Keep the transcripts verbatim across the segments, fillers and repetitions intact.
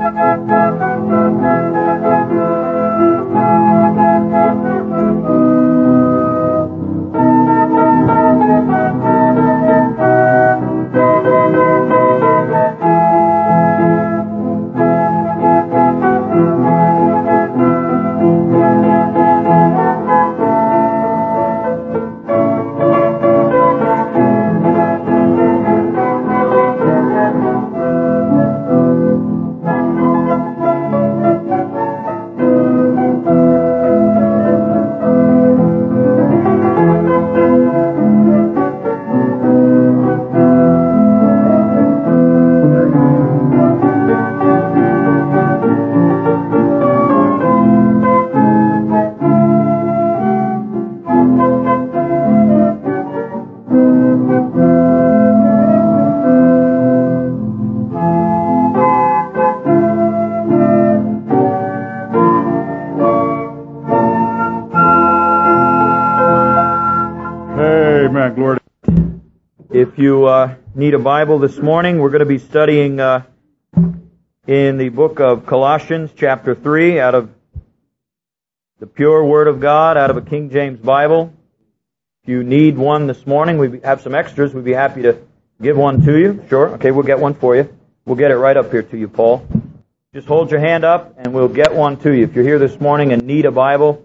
If you uh, need a Bible this morning, we're going to be studying uh, in the book of Colossians, chapter three, out of the pure Word of God, out of a King James Bible. If you need one this morning, we have some extras. We'd be happy to give one to you. Sure. Okay, we'll get one for you. We'll get it right up here to you, Paul. Just hold your hand up, and we'll get one to you. If you're here this morning and need a Bible,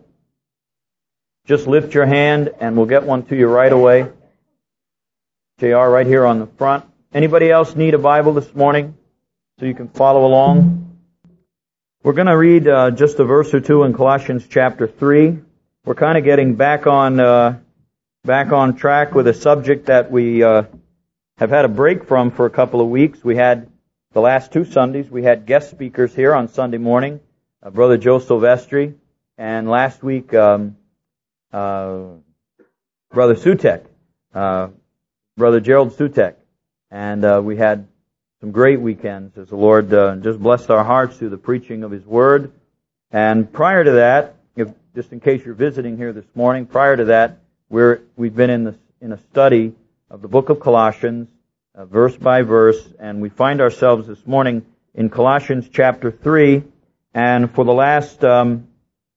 just lift your hand, and we'll get one to you right away. J R right here on the front. Anybody else need a Bible this morning so you can follow along? We're going to read uh, just a verse or two in Colossians chapter three. We're kind of getting back on uh, back on track with a subject that we uh, have had a break from for a couple of weeks. We had the last two Sundays, we had guest speakers here on Sunday morning, uh, Brother Joe Silvestri, and last week um, uh, Brother Sutek. Uh, Brother Gerald Sutek, and uh, we had some great weekends as the Lord uh, just blessed our hearts through the preaching of His Word. And prior to that, if, just in case you're visiting here this morning, prior to that, we're, we've been in, the, in a study of the book of Colossians, uh, verse by verse, and we find ourselves this morning in Colossians chapter three, and for the last um,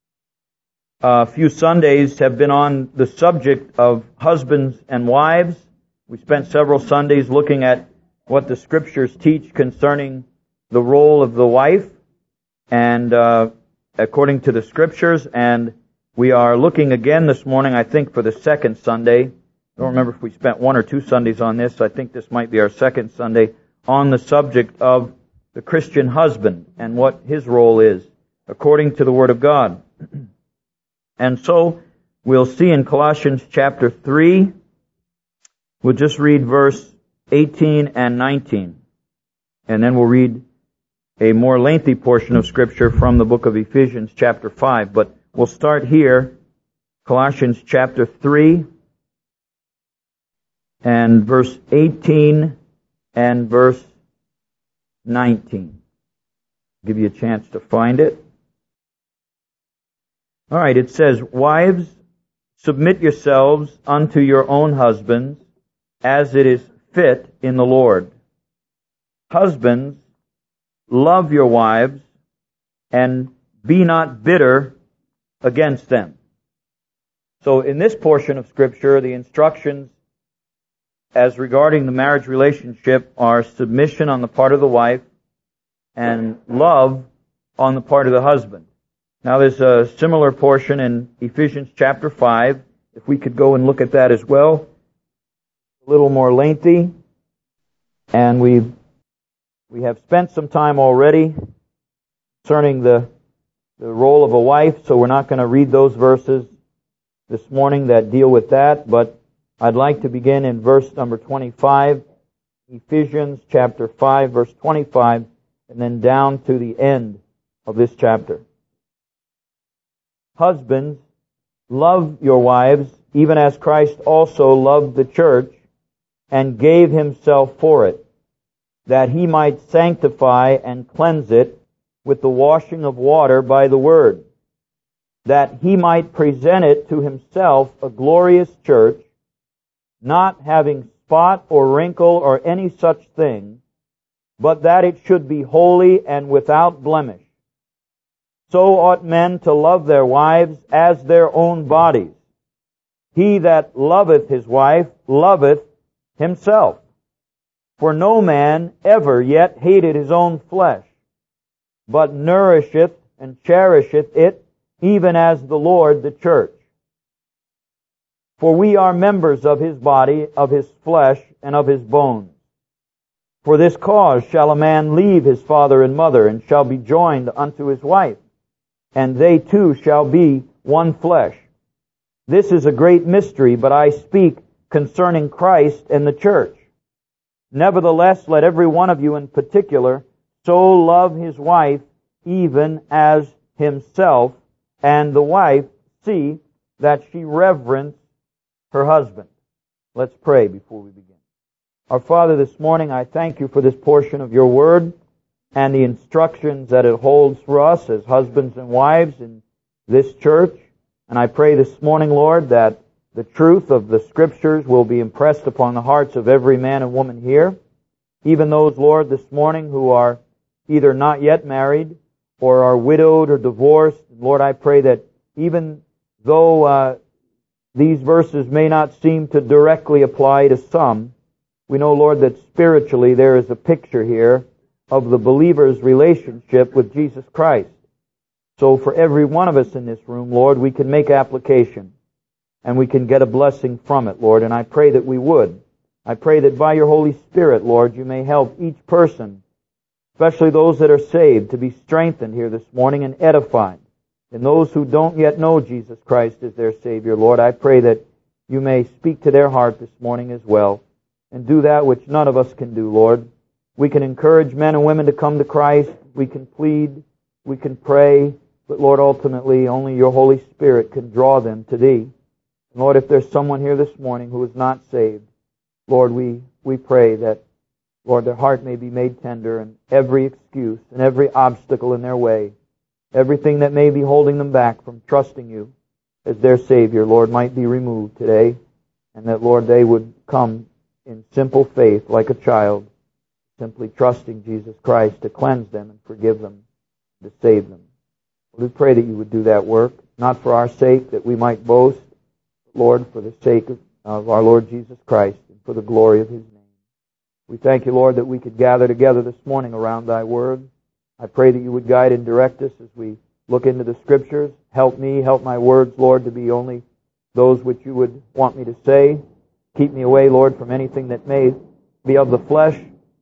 uh, few Sundays have been on the subject of husbands and wives. We spent several Sundays looking at what the Scriptures teach concerning the role of the wife, and uh, according to the Scriptures, and we are looking again this morning, I think, for the second Sunday. I don't remember if we spent one or two Sundays on this. I think this might be our second Sunday on the subject of the Christian husband and what his role is according to the Word of God. And so we'll see in Colossians chapter three, we'll just read verse eighteen and nineteen, and then we'll read a more lengthy portion of Scripture from the book of Ephesians chapter five. But we'll start here, Colossians chapter three, and verse eighteen and verse nineteen. I'll give you a chance to find it. All right, it says, "Wives, submit yourselves unto your own husbands, as it is fit in the Lord. Husbands, love your wives, and be not bitter against them." So in this portion of Scripture, the instructions as regarding the marriage relationship are submission on the part of the wife and love on the part of the husband. Now there's a similar portion in Ephesians chapter five. If we could go and look at that as well. A little more lengthy, and we we have spent some time already concerning the the role of a wife, so we're not going to read those verses this morning that deal with that, but I'd like to begin in verse number twenty-five, Ephesians chapter five, verse twenty-five, and then down to the end of this chapter. "Husbands, love your wives, even as Christ also loved the church, and gave himself for it, that he might sanctify and cleanse it with the washing of water by the word, that he might present it to himself a glorious church, not having spot or wrinkle or any such thing, but that it should be holy and without blemish. So ought men to love their wives as their own bodies. He that loveth his wife loveth himself. For no man ever yet hated his own flesh, but nourisheth and cherisheth it, even as the Lord the church. For we are members of his body, of his flesh, and of his bones. For this cause shall a man leave his father and mother, and shall be joined unto his wife, and they two shall be one flesh. This is a great mystery, but I speak concerning Christ and the church. Nevertheless, let every one of you in particular so love his wife even as himself, and the wife see that she reverence her husband. Let's pray before we begin. Our Father, this morning I thank you for this portion of your word and the instructions that it holds for us as husbands and wives in this church. And I pray this morning, Lord, that the truth of the Scriptures will be impressed upon the hearts of every man and woman here, even those, Lord, this morning who are either not yet married or are widowed or divorced. Lord, I pray that even though uh, these verses may not seem to directly apply to some, we know, Lord, that spiritually there is a picture here of the believer's relationship with Jesus Christ. So for every one of us in this room, Lord, we can make application and we can get a blessing from it, Lord, and I pray that we would. I pray that by your Holy Spirit, Lord, you may help each person, especially those that are saved, to be strengthened here this morning and edified. And those who don't yet know Jesus Christ as their Savior, Lord, I pray that you may speak to their heart this morning as well and do that which none of us can do, Lord. We can encourage men and women to come to Christ. We can plead. We can pray. But, Lord, ultimately, only your Holy Spirit can draw them to thee. And, Lord, if there's someone here this morning who is not saved, Lord, we, we pray that, Lord, their heart may be made tender and every excuse and every obstacle in their way, everything that may be holding them back from trusting you as their Savior, Lord, might be removed today, and that, Lord, they would come in simple faith like a child, simply trusting Jesus Christ to cleanse them and forgive them, to save them. We pray that you would do that work, not for our sake, that we might boast, but, Lord, for the sake of, of our Lord Jesus Christ and for the glory of his name. We thank you, Lord, that we could gather together this morning around thy word. I pray that you would guide and direct us as we look into the Scriptures. Help me, help my words, Lord, to be only those which you would want me to say. Keep me away, Lord, from anything that may be of the flesh.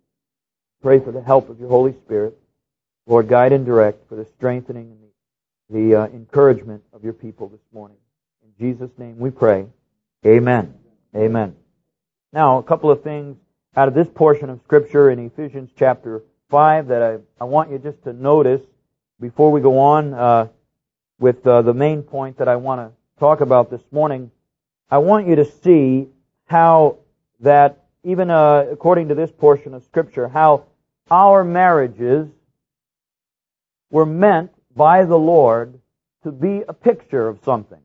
Pray for the help of your Holy Spirit. Lord, guide and direct for the strengthening and the, the uh, encouragement of your people this morning. In Jesus' name we pray. Amen. Amen. Now, a couple of things out of this portion of Scripture in Ephesians chapter five that I, I want you just to notice before we go on uh, with uh, the main point that I want to talk about this morning. I want you to see how that, even uh, according to this portion of Scripture, how our marriages were meant by the Lord to be a picture of something.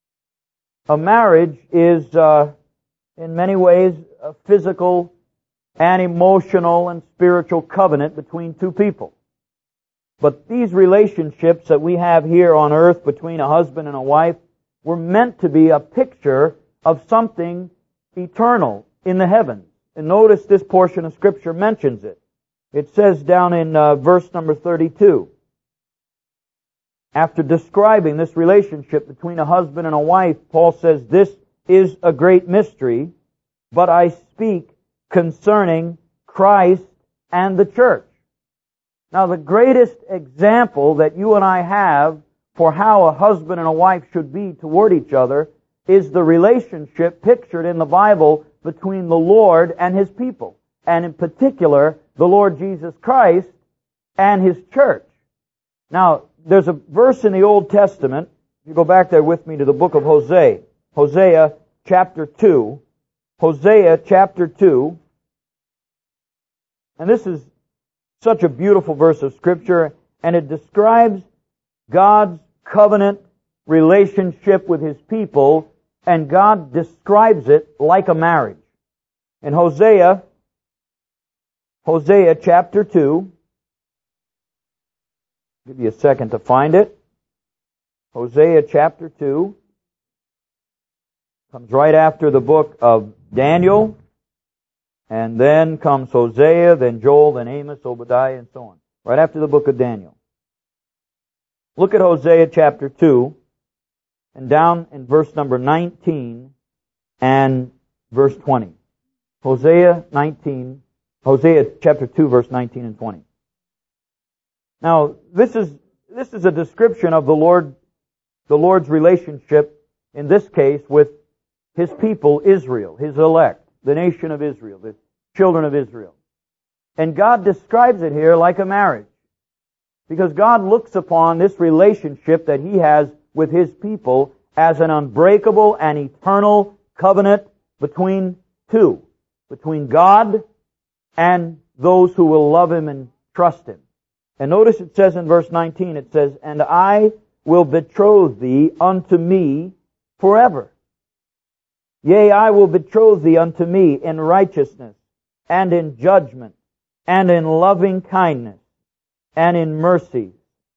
A marriage is, uh, in many ways, a physical and emotional and spiritual covenant between two people. But these relationships that we have here on earth between a husband and a wife were meant to be a picture of something eternal in the heavens. And notice this portion of Scripture mentions it. It says down in uh, verse number thirty-two, after describing this relationship between a husband and a wife, Paul says, "This is a great mystery, but I speak concerning Christ and the church." Now, the greatest example that you and I have for how a husband and a wife should be toward each other is the relationship pictured in the Bible between the Lord and His people, and in particular, the Lord Jesus Christ and His church. Now, there's a verse in the Old Testament, if you go back there with me to the book of Hosea, Hosea chapter two, Hosea chapter two, and this is such a beautiful verse of Scripture, and it describes God's covenant relationship with His people, and God describes it like a marriage. In Hosea Hosea chapter two. Give you a second to find it. Hosea chapter two. Comes right after the book of Daniel. And then comes Hosea, then Joel, then Amos, Obadiah, and so on. Right after the book of Daniel. Look at Hosea chapter two. And down in verse number nineteen and verse twenty. Hosea nineteen, Hosea chapter two, verse nineteen and twenty. Now, this is this is a description of the Lord, the Lord's relationship in this case with His people Israel, His elect, the nation of Israel, the children of Israel. And God describes it here like a marriage. Because God looks upon this relationship that He has with His people as an unbreakable and eternal covenant between two. Between God and those who will love Him and trust Him. And notice it says in verse nineteen, it says, "And I will betroth thee unto me forever. Yea, I will betroth thee unto me in righteousness, and in judgment, and in loving kindness, and in mercy.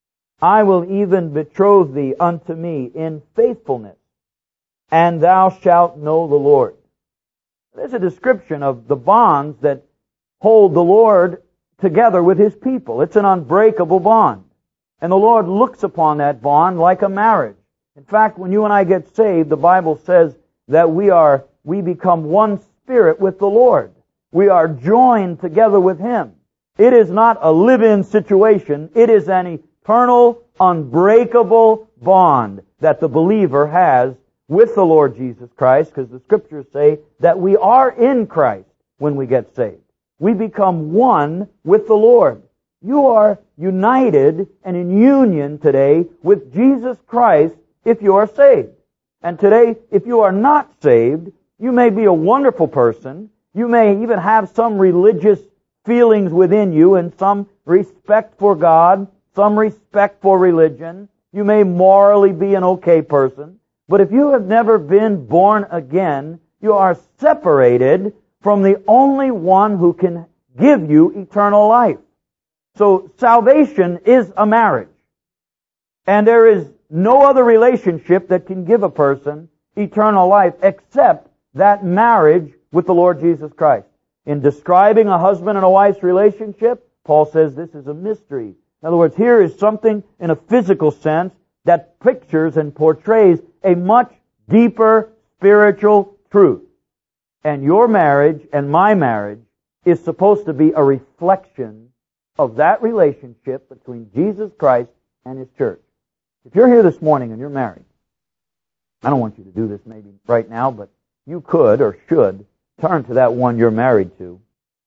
I will even betroth thee unto me in faithfulness, and thou shalt know the Lord." There's a description of the bonds that hold the Lord together with His people. It's an unbreakable bond. And the Lord looks upon that bond like a marriage. In fact, when you and I get saved, the Bible says that we are, we become one spirit with the Lord. We are joined together with Him. It is not a live-in situation. It is an eternal, unbreakable bond that the believer has with the Lord Jesus Christ, because the Scriptures say that we are in Christ when we get saved. We become one with the Lord. You are united and in union today with Jesus Christ if you are saved. And today, if you are not saved, you may be a wonderful person. You may even have some religious feelings within you and some respect for God, some respect for religion. You may morally be an okay person. But if you have never been born again, you are separated from the only one who can give you eternal life. So salvation is a marriage. And there is no other relationship that can give a person eternal life except that marriage with the Lord Jesus Christ. In describing a husband and a wife's relationship, Paul says this is a mystery. In other words, here is something in a physical sense that pictures and portrays a much deeper spiritual truth. And your marriage and my marriage is supposed to be a reflection of that relationship between Jesus Christ and His church. If you're here this morning and you're married, I don't want you to do this maybe right now, but you could or should turn to that one you're married to.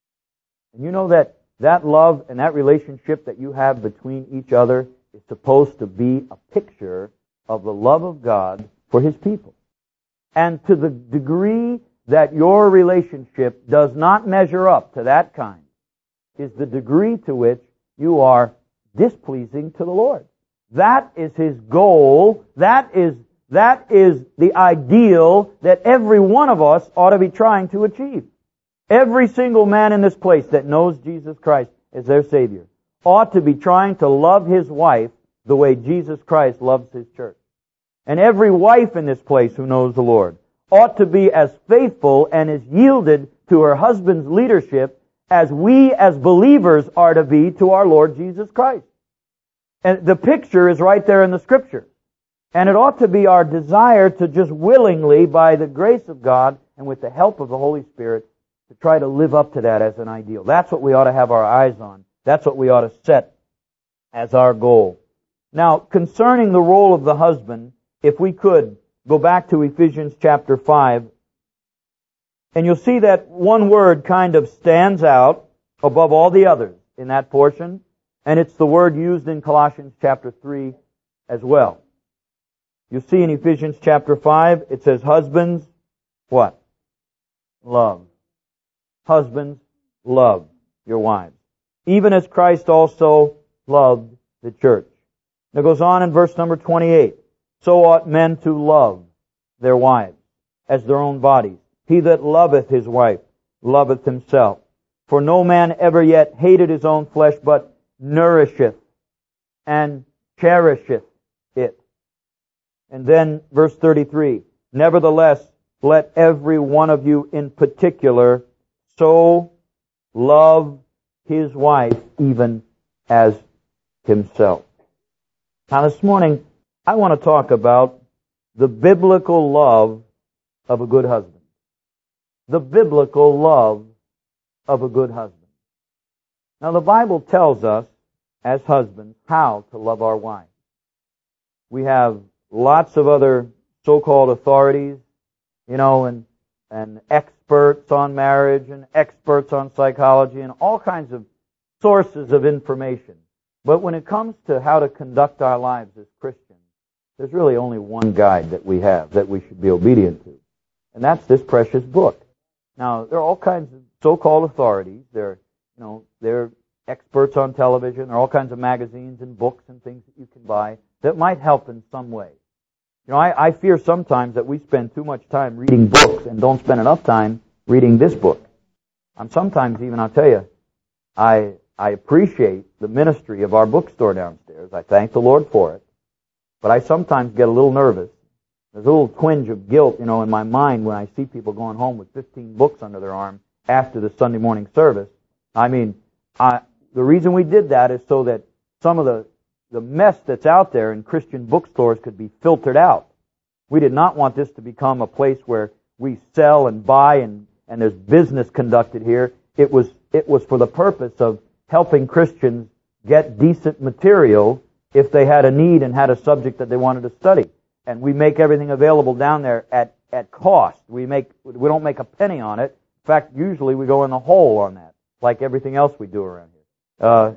And you know that that love and that relationship that you have between each other is supposed to be a picture of the love of God for His people. And to the degree that your relationship does not measure up to that kind is the degree to which you are displeasing to the Lord. That is His goal. That is, that is the ideal that every one of us ought to be trying to achieve. Every single man in this place that knows Jesus Christ as their Savior ought to be trying to love his wife the way Jesus Christ loves His church. And every wife in this place who knows the Lord ought to be as faithful and as yielded to her husband's leadership as we as believers are to be to our Lord Jesus Christ. And the picture is right there in the Scripture. And it ought to be our desire to just willingly, by the grace of God and with the help of the Holy Spirit, to try to live up to that as an ideal. That's what we ought to have our eyes on. That's what we ought to set as our goal. Now, concerning the role of the husband, if we could go back to Ephesians chapter five, and you'll see that one word kind of stands out above all the others in that portion, and it's the word used in Colossians chapter three as well. You see in Ephesians chapter five, it says, husbands, what? Love. Husbands, love your wives. Even as Christ also loved the church. It goes on in verse number twenty-eight. So ought men to love their wives as their own bodies. He that loveth his wife loveth himself. For no man ever yet hated his own flesh, but nourisheth and cherisheth it. And then verse thirty-three, nevertheless, let every one of you in particular so love his wife even as himself. Now this morning, I want to talk about the biblical love of a good husband. The biblical love of a good husband. Now the Bible tells us, as husbands, how to love our wives. We have lots of other so-called authorities, you know, and, and experts on marriage and experts on psychology and all kinds of sources of information. But when it comes to how to conduct our lives as Christians, there's really only one guide that we have that we should be obedient to. And that's this precious book. Now, there are all kinds of so-called authorities. They're, you know, they're experts on television. There are all kinds of magazines and books and things that you can buy that might help in some way. You know, I, I fear sometimes that we spend too much time reading books and don't spend enough time reading this book. I'm sometimes even, I'll tell you, I I appreciate the ministry of our bookstore downstairs. I thank the Lord for it. But I sometimes get a little nervous. There's a little twinge of guilt, you know, in my mind when I see people going home with fifteen books under their arm after the Sunday morning service. I mean, I, the reason we did that is so that some of the, the mess that's out there in Christian bookstores could be filtered out. We did not want this to become a place where we sell and buy and, and there's business conducted here. It was, it was for the purpose of helping Christians get decent material if they had a need and had a subject that they wanted to study. And we make everything available down there at, at cost. We make, we don't make a penny on it. In fact, usually we go in the hole on that, like everything else we do around here. Uh,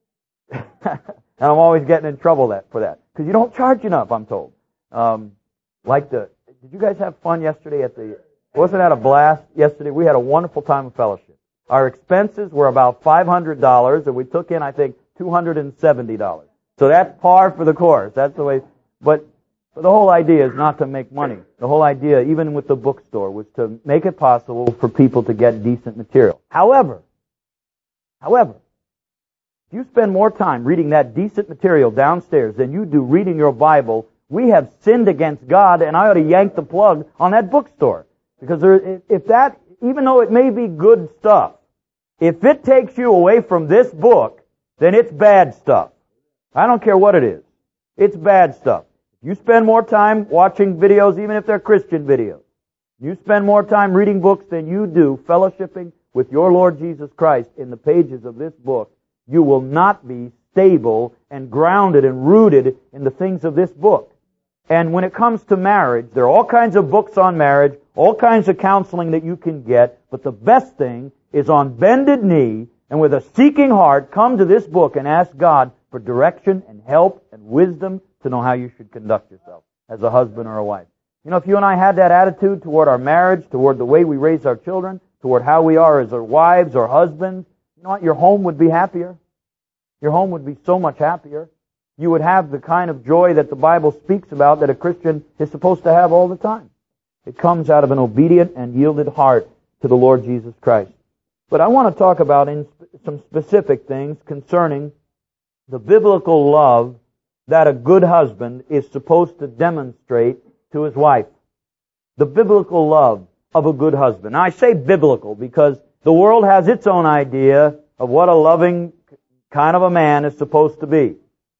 and I'm always getting in trouble that, for that. Because you don't charge enough, I'm told. Um, like the, did you guys have fun yesterday at the, wasn't that a blast yesterday? We had a wonderful time of fellowship. Our expenses were about five hundred dollars, and we took in, I think, two hundred seventy dollars. So that's par for the course. That's the way, but But the whole idea is not to make money. The whole idea, even with the bookstore, was to make it possible for people to get decent material. However, however, if you spend more time reading that decent material downstairs than you do reading your Bible, we have sinned against God, and I ought to yank the plug on that bookstore. Because there, if that, even though it may be good stuff, if it takes you away from this book, then it's bad stuff. I don't care what it is. It's bad stuff. You spend more time watching videos, even if they're Christian videos. You spend more time reading books than you do fellowshipping with your Lord Jesus Christ in the pages of this book. You will not be stable and grounded and rooted in the things of this book. And when it comes to marriage, there are all kinds of books on marriage, all kinds of counseling that you can get, but the best thing is on bended knee and with a seeking heart, come to this book and ask God for direction and help and wisdom to know how you should conduct yourself as a husband or a wife. You know, if you and I had that attitude toward our marriage, toward the way we raise our children, toward how we are as our wives or husbands, you know what? Your home would be happier. Your home would be so much happier. You would have the kind of joy that the Bible speaks about that a Christian is supposed to have all the time. It comes out of an obedient and yielded heart to the Lord Jesus Christ. But I want to talk about in some specific things concerning the biblical love that a good husband is supposed to demonstrate to his wife. The biblical love of a good husband. Now I say biblical because the world has its own idea of what a loving kind of a man is supposed to be.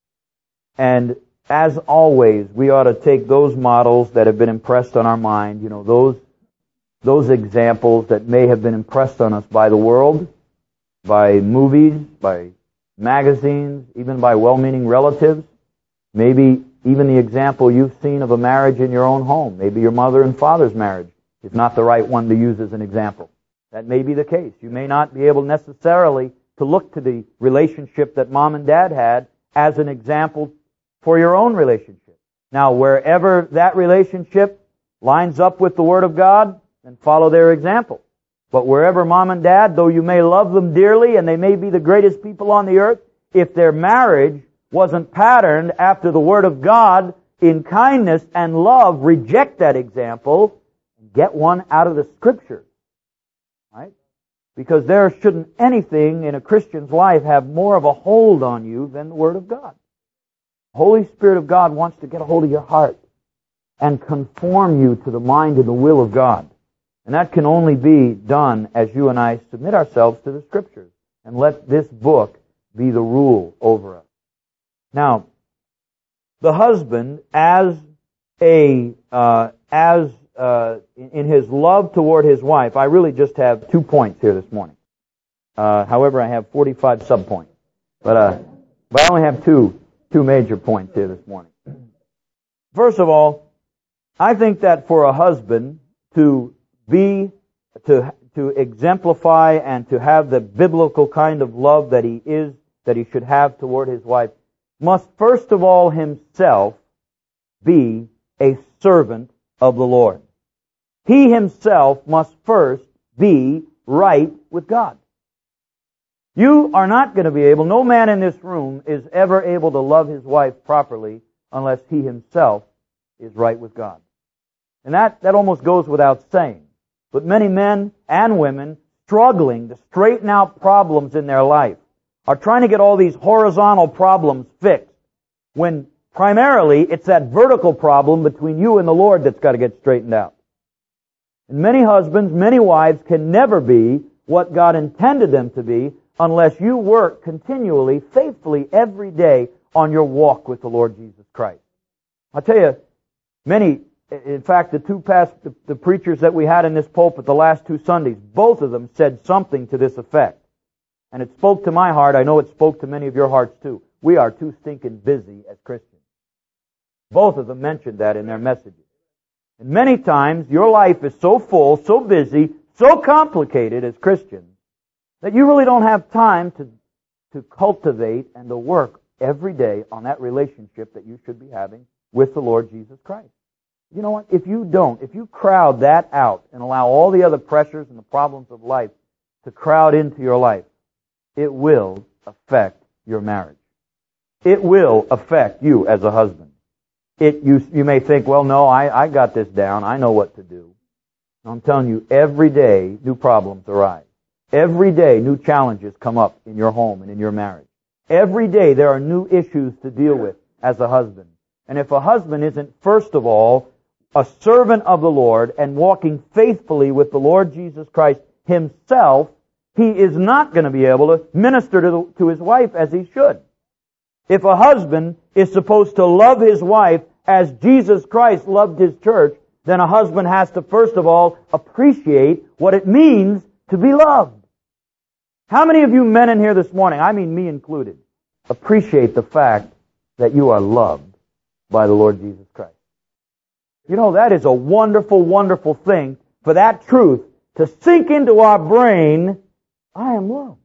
And as always, we ought to take those models that have been impressed on our mind, you know, those those examples that may have been impressed on us by the world, by movies, by magazines, even by well-meaning relatives. Maybe even the example you've seen of a marriage in your own home. Maybe your mother and father's marriage is not the right one to use as an example. That may be the case. You may not be able necessarily to look to the relationship that mom and dad had as an example for your own relationship. Now, wherever that relationship lines up with the Word of God, then follow their example. But wherever mom and dad, though you may love them dearly and they may be the greatest people on the earth, if their marriage wasn't patterned after the Word of God in kindness and love, reject that example and get one out of the Scriptures. Right? Because there shouldn't anything in a Christian's life have more of a hold on you than the Word of God. The Holy Spirit of God wants to get a hold of your heart and conform you to the mind and the will of God. And that can only be done as you and I submit ourselves to the Scriptures and let this book be the rule over us. Now, the husband, as a uh, as uh, in his love toward his wife, I really just have two points here this morning. Uh, however, I have forty-five subpoints, but uh, but I only have two two major points here this morning. First of all, I think that for a husband to be to to exemplify and to have the biblical kind of love that he is that he should have toward his wife, must first of all himself be a servant of the Lord. He himself must first be right with God. You are not going to be able, no man in this room is ever able to love his wife properly unless he himself is right with God. And that, that almost goes without saying. But many men and women struggling to straighten out problems in their life are trying to get all these horizontal problems fixed, when primarily it's that vertical problem between you and the Lord that's got to get straightened out. And many husbands, many wives can never be what God intended them to be unless you work continually, faithfully, every day on your walk with the Lord Jesus Christ. I'll tell you, many, in fact, the two past, the, the preachers that we had in this pulpit the last two Sundays, both of them said something to this effect. And it spoke to my heart. I know it spoke to many of your hearts too. We are too stinking busy as Christians. Both of them mentioned that in their messages. And many times your life is so full, so busy, so complicated as Christians that you really don't have time to, to cultivate and to work every day on that relationship that you should be having with the Lord Jesus Christ. You know what? If you don't, if you crowd that out and allow all the other pressures and the problems of life to crowd into your life, it will affect your marriage. It will affect you as a husband. It, you, you may think, well, no, I, I got this down. I know what to do. I'm telling you, every day new problems arise. Every day new challenges come up in your home and in your marriage. Every day there are new issues to deal with as a husband. And if a husband isn't, first of all, a servant of the Lord and walking faithfully with the Lord Jesus Christ himself, he is not going to be able to minister to, the, to his wife as he should. If a husband is supposed to love his wife as Jesus Christ loved his church, then a husband has to first of all appreciate what it means to be loved. How many of you men in here this morning, I mean me included, appreciate the fact that you are loved by the Lord Jesus Christ? You know, that is a wonderful, wonderful thing for that truth to sink into our brain. I am loved.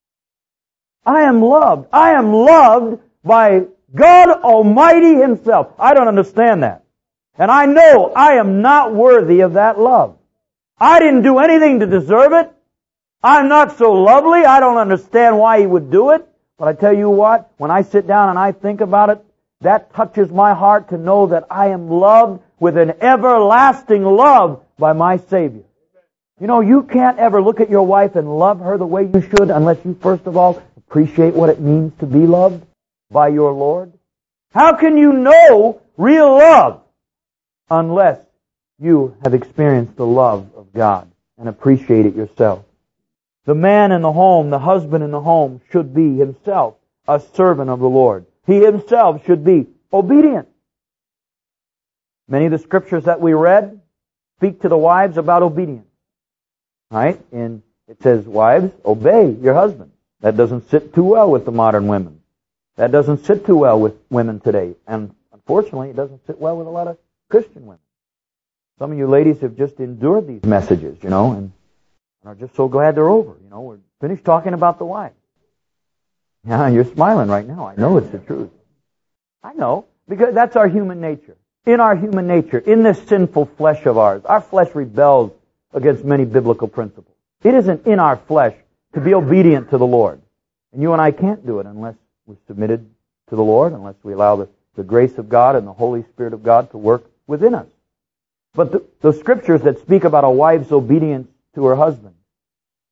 I am loved. I am loved by God Almighty Himself. I don't understand that. And I know I am not worthy of that love. I didn't do anything to deserve it. I'm not so lovely. I don't understand why He would do it. But I tell you what, when I sit down and I think about it, that touches my heart to know that I am loved with an everlasting love by my Savior. You know, you can't ever look at your wife and love her the way you should unless you first of all appreciate what it means to be loved by your Lord. How can you know real love unless you have experienced the love of God and appreciate it yourself? The man in the home, the husband in the home, should be himself a servant of the Lord. He himself should be obedient. Many of the scriptures that we read speak to the wives about obedience. Right? And it says, wives, obey your husband. That doesn't sit too well with the modern women. That doesn't sit too well with women today. And unfortunately, it doesn't sit well with a lot of Christian women. Some of you ladies have just endured these messages, you know, and are just so glad they're over. You know, we're finished talking about the wife. Yeah, you're smiling right now. I know it's the truth. I know, because that's our human nature. In our human nature, in this sinful flesh of ours, our flesh rebels against many biblical principles. It isn't in our flesh to be obedient to the Lord. And you and I can't do it unless we're submitted to the Lord, unless we allow the, the grace of God and the Holy Spirit of God to work within us. But the, the scriptures that speak about a wife's obedience to her husband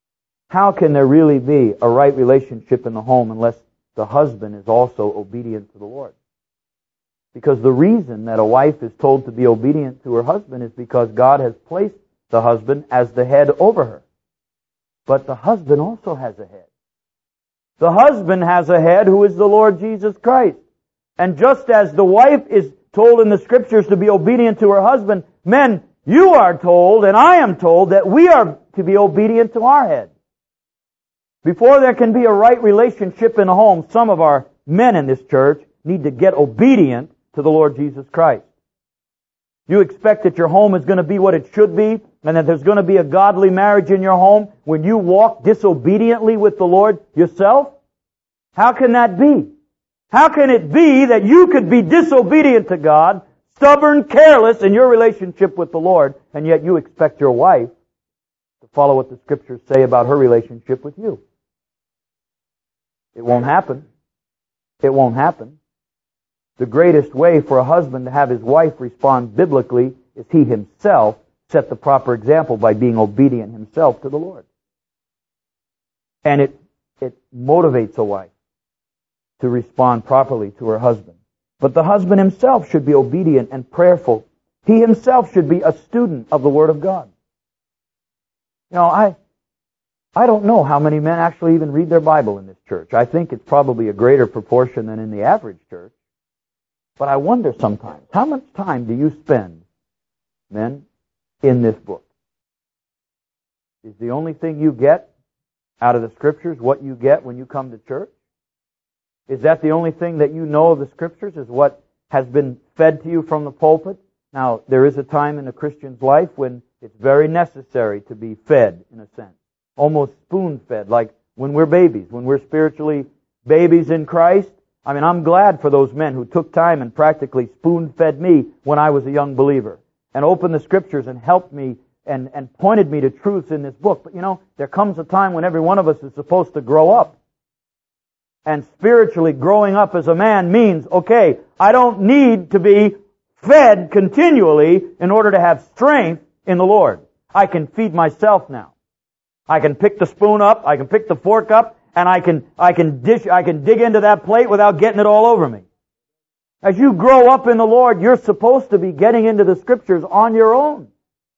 how can there really be a right relationship in the home unless the husband is also obedient to the Lord? Because the reason that a wife is told to be obedient to her husband is because God has placed the husband as the head over her. But the husband also has a head. The husband has a head who is the Lord Jesus Christ. And just as the wife is told in the Scriptures to be obedient to her husband, men, you are told, and I am told, that we are to be obedient to our head. Before there can be a right relationship in the home, some of our men in this church need to get obedient to the Lord Jesus Christ. You expect that your home is going to be what it should be, and that there's going to be a godly marriage in your home when you walk disobediently with the Lord yourself? How can that be? How can it be that you could be disobedient to God, stubborn, careless in your relationship with the Lord, and yet you expect your wife to follow what the Scriptures say about her relationship with you? It won't happen. It won't happen. The greatest way for a husband to have his wife respond biblically is he himself set the proper example by being obedient himself to the Lord. And it, it motivates a wife to respond properly to her husband. But the husband himself should be obedient and prayerful. He himself should be a student of the Word of God. You know, I, I don't know how many men actually even read their Bible in this church. I think it's probably a greater proportion than in the average church. But I wonder sometimes, how much time do you spend, men, in this book? Is the only thing you get out of the Scriptures what you get when you come to church? Is that the only thing that you know of the Scriptures, is what has been fed to you from the pulpit? Now, there is a time in a Christian's life when it's very necessary to be fed, in a sense. Almost spoon-fed, like when we're babies, when we're spiritually babies in Christ. I mean, I'm glad for those men who took time and practically spoon-fed me when I was a young believer and opened the Scriptures and helped me and, and pointed me to truths in this book. But you know, there comes a time when every one of us is supposed to grow up. And spiritually growing up as a man means, okay, I don't need to be fed continually in order to have strength in the Lord. I can feed myself now. I can pick the spoon up, I can pick the fork up, and I can, I can dish, I can dig into that plate without getting it all over me. As you grow up in the Lord, you're supposed to be getting into the Scriptures on your own.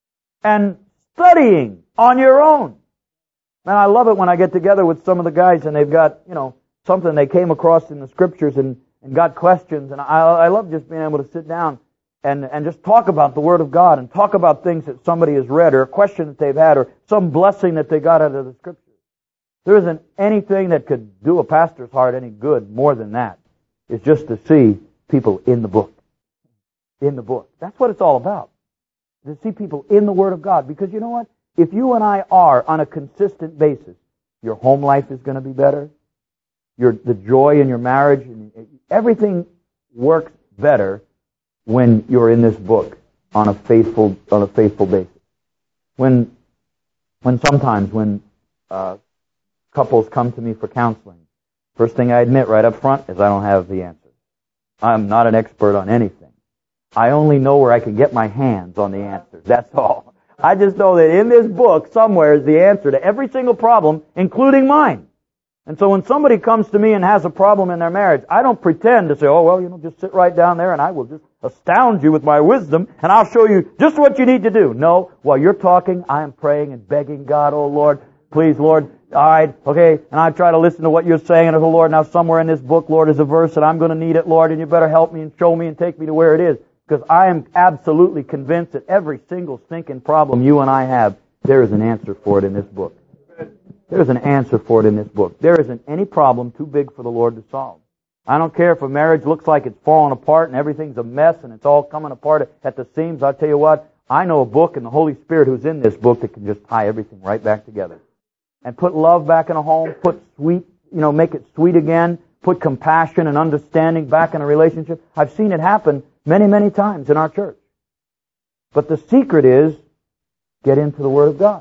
And studying on your own. Man, I love it when I get together with some of the guys and they've got, you know, something they came across in the Scriptures and, and got questions. And I, I love just being able to sit down and, and just talk about the Word of God and talk about things that somebody has read or a question that they've had or some blessing that they got out of the Scriptures. There isn't anything that could do a pastor's heart any good more than that. It's just to see people in the book. In the book. That's what it's all about. To see people in the Word of God. Because you know what? If you and I are on a consistent basis, your home life is going to be better. Your, the joy in your marriage, and everything works better when you're in this book on a faithful on a faithful basis. When when sometimes when uh, couples come to me for counseling, first thing I admit right up front is I don't have the answer. I'm not an expert on anything. I only know where I can get my hands on the answers. That's all. I just know that in this book somewhere is the answer to every single problem, including mine. And so when somebody comes to me and has a problem in their marriage, I don't pretend to say, oh, well, you know, just sit right down there and I will just astound you with my wisdom and I'll show you just what you need to do. No, while you're talking, I am praying and begging God, oh, Lord, please, Lord, all right, okay, and I try to listen to what you're saying, and oh, Lord, now somewhere in this book, Lord, is a verse that I'm going to need it, Lord, and you better help me and show me and take me to where it is. Because I am absolutely convinced that every single stinking problem you and I have, there is an answer for it in this book. There's an answer for it in this book. There isn't any problem too big for the Lord to solve. I don't care if a marriage looks like it's falling apart and everything's a mess and it's all coming apart at the seams. I'll tell you what, I know a book and the Holy Spirit who's in this book that can just tie everything right back together. And put love back in a home, put sweet, you know, make it sweet again, put compassion and understanding back in a relationship. I've seen it happen many, many times in our church. But the secret is, get into the Word of God.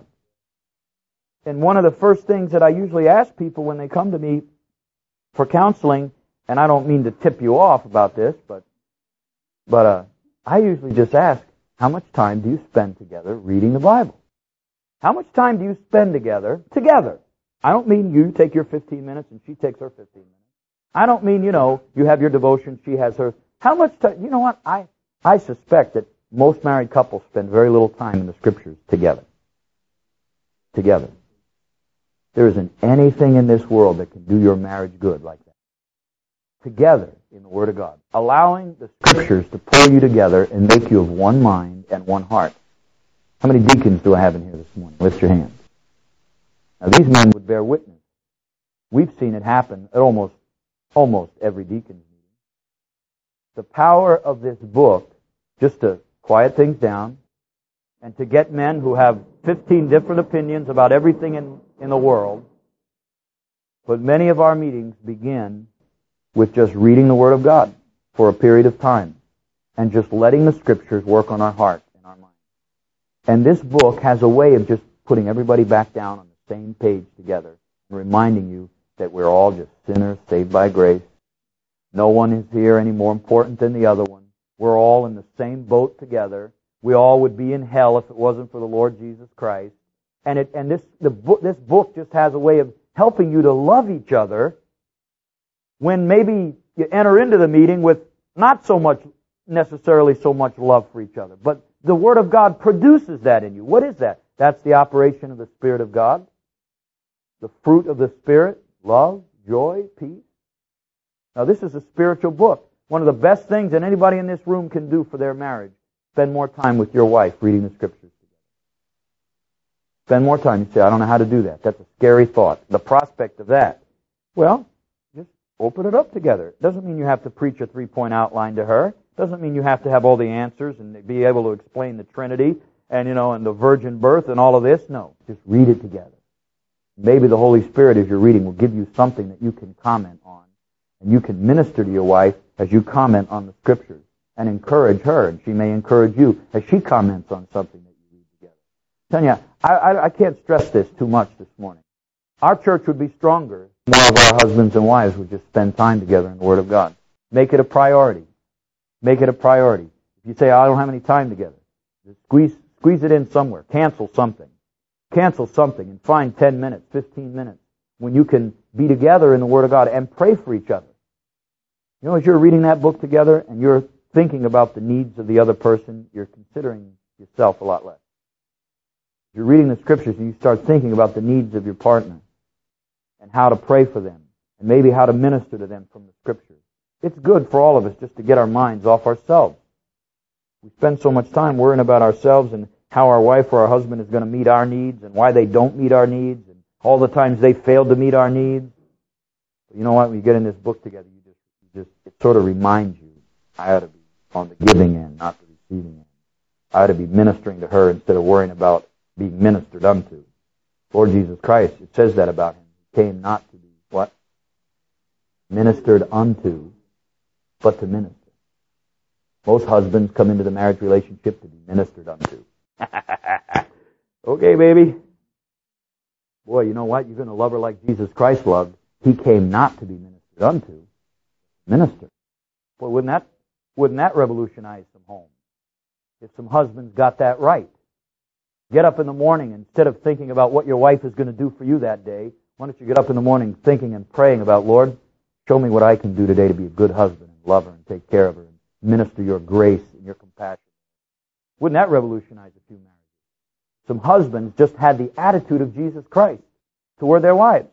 And one of the first things that I usually ask people when they come to me for counseling, and I don't mean to tip you off about this, but but uh, I usually just ask, how much time do you spend together reading the Bible? How much time do you spend together, together, I don't mean you take your fifteen minutes and she takes her fifteen minutes. I don't mean, you know, you have your devotion, she has hers. How much time, you know what, I, I suspect that most married couples spend very little time in the Scriptures together. Together. There isn't anything in this world that can do your marriage good like that. Together in the Word of God. Allowing the Scriptures to pull you together and make you of one mind and one heart. How many deacons do I have in here this morning? Lift your hands. Now these men would bear witness. We've seen it happen at almost, almost every deacon's meeting. The power of this book, just to quiet things down, and to get men who have fifteen different opinions about everything in, in the world. But many of our meetings begin with just reading the Word of God for a period of time and just letting the Scriptures work on our heart and our mind. And this book has a way of just putting everybody back down on the same page together and reminding you that we're all just sinners saved by grace. No one is here any more important than the other one. We're all in the same boat together. We all would be in hell if it wasn't for the Lord Jesus Christ. And it and this the book this book just has a way of helping you to love each other when maybe you enter into the meeting with not so much necessarily so much love for each other. But the Word of God produces that in you. What is that? That's the operation of the Spirit of God. The fruit of the Spirit, love, joy, peace. Now this is a spiritual book. One of the best things that anybody in this room can do for their marriage, spend more time with your wife reading the Scriptures together. Spend more time. You say, I don't know how to do that. That's a scary thought. The prospect of that. Well, just open it up together. It doesn't mean you have to preach a three-point outline to her. It doesn't mean you have to have all the answers and be able to explain the Trinity and, you know, and the virgin birth and all of this. No, just read it together. Maybe the Holy Spirit, as you're reading, will give you something that you can comment on. And you can minister to your wife as you comment on the Scriptures and encourage her, and she may encourage you as she comments on something that you read together. I'm telling you, I, I, I can't stress this too much this morning. Our church would be stronger if more of our husbands and wives would just spend time together in the Word of God. Make it a priority. Make it a priority. If you say, I don't have any time together, just squeeze, squeeze it in somewhere. Cancel something. Cancel something and find ten minutes, fifteen minutes when you can be together in the Word of God and pray for each other. You know, as you're reading that book together and you're thinking about the needs of the other person, you're considering yourself a lot less. You're reading the Scriptures and you start thinking about the needs of your partner and how to pray for them and maybe how to minister to them from the Scriptures. It's good for all of us just to get our minds off ourselves. We spend so much time worrying about ourselves and how our wife or our husband is going to meet our needs and why they don't meet our needs and all the times they failed to meet our needs. But you know what? When you get in this book together, you just, you just it sort of reminds you, I ought to be on the giving end, not the receiving end. I ought to be ministering to her instead of worrying about being ministered unto. Lord Jesus Christ, it says that about Him. He came not to be, what? Ministered unto, but to minister. Most husbands come into the marriage relationship to be ministered unto. Okay, baby. Boy, you know what? You're going to love her like Jesus Christ loved. He came not to be ministered unto, minister. Boy, wouldn't that, wouldn't that revolutionize some homes? If some husbands got that right. Get up in the morning, instead of thinking about what your wife is going to do for you that day, why don't you get up in the morning thinking and praying about, Lord, show me what I can do today to be a good husband and love her and take care of her and minister your grace and your compassion. Wouldn't that revolutionize a few marriages? Some husbands just had the attitude of Jesus Christ toward their wives.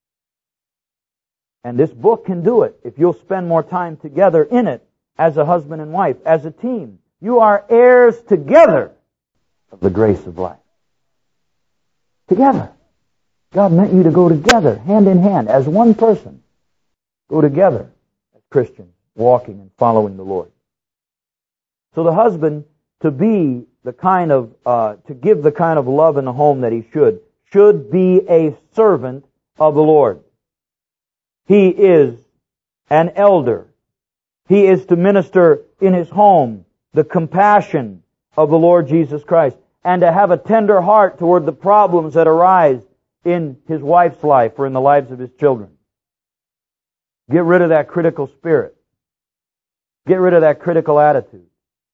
And this book can do it if you'll spend more time together in it as a husband and wife, as a team. You are heirs together of the grace of life. Together. God meant you to go together, hand in hand, as one person. Go together as Christians, walking and following the Lord. So the husband, to be the kind of, uh, to give the kind of love in the home that he should, should be a servant of the Lord. He is an elder. He is to minister in his home the compassion of the Lord Jesus Christ and to have a tender heart toward the problems that arise in his wife's life or in the lives of his children. Get rid of that critical spirit. Get rid of that critical attitude.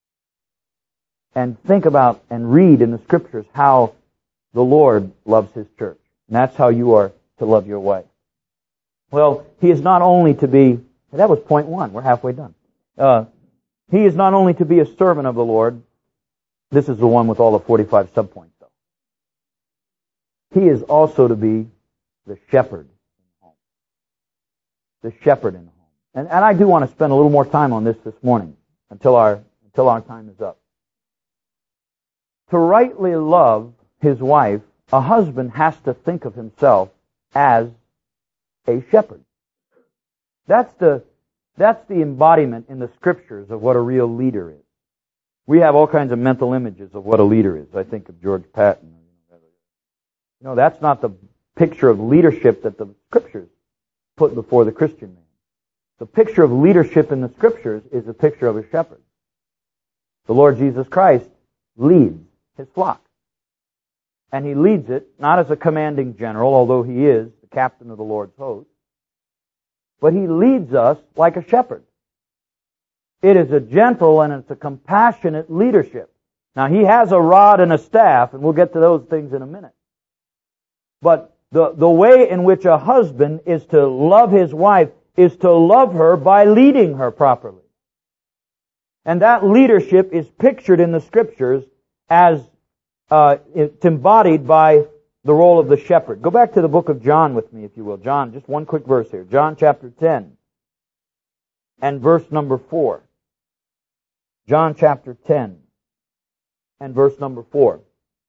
And think about and read in the Scriptures how the Lord loves His church. And that's how you are to love your wife? Well, he is not only to be, that was point one, we're halfway done. Uh, he is not only to be a servant of the Lord, this is the one with all the forty-five subpoints though. He is also to be the shepherd in the home. The shepherd in the home. And, and I do want to spend a little more time on this this morning until our, until our time is up. To rightly love his wife, a husband has to think of himself as a shepherd. That's the, that's the embodiment in the Scriptures of what a real leader is. We have all kinds of mental images of what a leader is. I think of George Patton. You know, that's not the picture of leadership that the Scriptures put before the Christian man. The picture of leadership in the Scriptures is a picture of a shepherd. The Lord Jesus Christ leads his flock. And he leads it not as a commanding general, although he is the captain of the Lord's host, but he leads us like a shepherd. It is a gentle and it's a compassionate leadership. Now, he has a rod and a staff, and we'll get to those things in a minute. But the, the way in which a husband is to love his wife is to love her by leading her properly. And that leadership is pictured in the Scriptures as uh, it's embodied by the role of the shepherd. Go back to the book of John with me, if you will. John, just one quick verse here. John chapter ten and verse number four. John chapter ten and verse number four.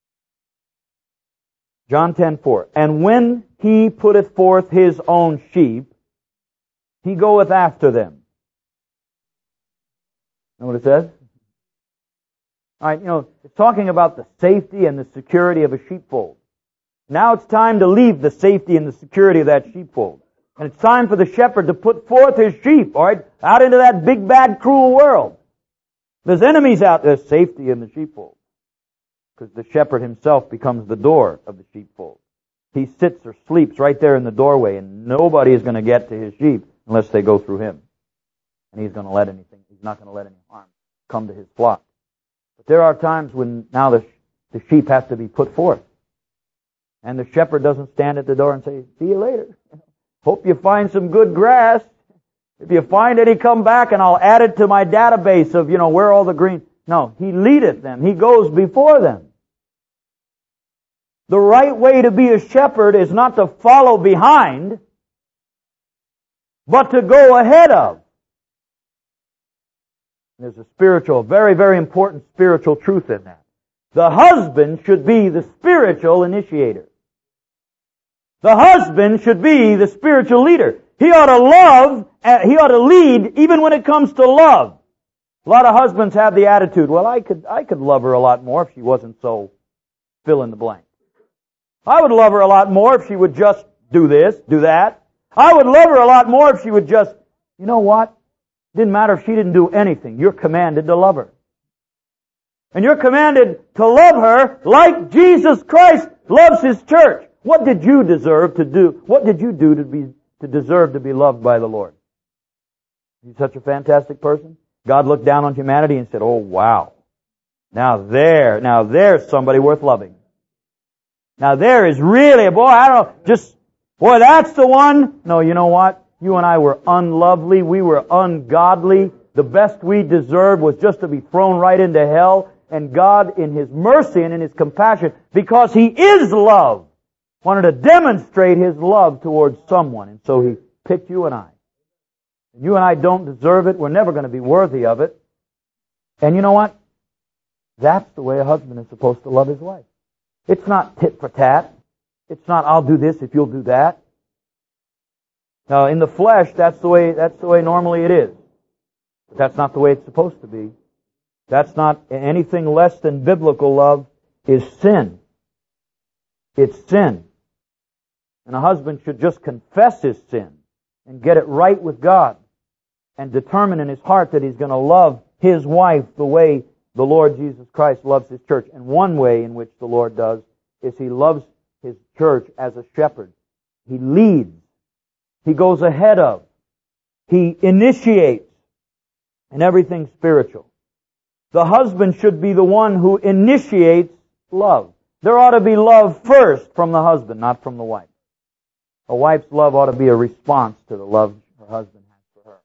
John ten four. And when he putteth forth his own sheep, he goeth after them. Know what it says? All right, you know, it's talking about the safety and the security of a sheepfold. Now it's time to leave the safety and the security of that sheepfold. And it's time for the shepherd to put forth his sheep, all right, out into that big, bad, cruel world. There's enemies out there, safety in the sheepfold. Because the shepherd himself becomes the door of the sheepfold. He sits or sleeps right there in the doorway, and nobody is going to get to his sheep unless they go through him. And he's going to let anything, he's not going to let any harm come to his flock. But there are times when now the, the sheep have to be put forth. And the shepherd doesn't stand at the door and say, see you later. Hope you find some good grass. If you find any, come back and I'll add it to my database of, you know, where all the green. No, he leadeth them. He goes before them. The right way to be a shepherd is not to follow behind, but to go ahead of. There's a spiritual, very, very important spiritual truth in that. The husband should be the spiritual initiator. The husband should be the spiritual leader. He ought to love, he ought to lead even when it comes to love. A lot of husbands have the attitude, well, I could, I could love her a lot more if she wasn't so fill in the blank. I would love her a lot more if she would just do this, do that. I would love her a lot more if she would just, you know what? Didn't matter if she didn't do anything. You're commanded to love her. And you're commanded to love her like Jesus Christ loves His church. What did you deserve to do? What did you do to be, to deserve to be loved by the Lord? He's such a fantastic person. God looked down on humanity and said, oh wow. Now there, now there's somebody worth loving. Now there is really, boy, I don't know, just, boy, that's the one. No, you know what? You and I were unlovely. We were ungodly. The best we deserved was just to be thrown right into hell. And God, in His mercy and in His compassion, because He is love, wanted to demonstrate His love towards someone. And so He picked you and I. And you and I don't deserve it. We're never going to be worthy of it. And you know what? That's the way a husband is supposed to love his wife. It's not tit for tat. It's not, I'll do this if you'll do that. Now, in the flesh, that's the way, that's the way normally it is. But that's not the way it's supposed to be. That's not anything less than biblical love is sin. It's sin. And a husband should just confess his sin and get it right with God and determine in his heart that he's going to love his wife the way the Lord Jesus Christ loves His church. And one way in which the Lord does is He loves His church as a shepherd. He leads. He goes ahead of. He initiates. And everything spiritual. The husband should be the one who initiates love. There ought to be love first from the husband, not from the wife. A wife's love ought to be a response to the love her husband has for her.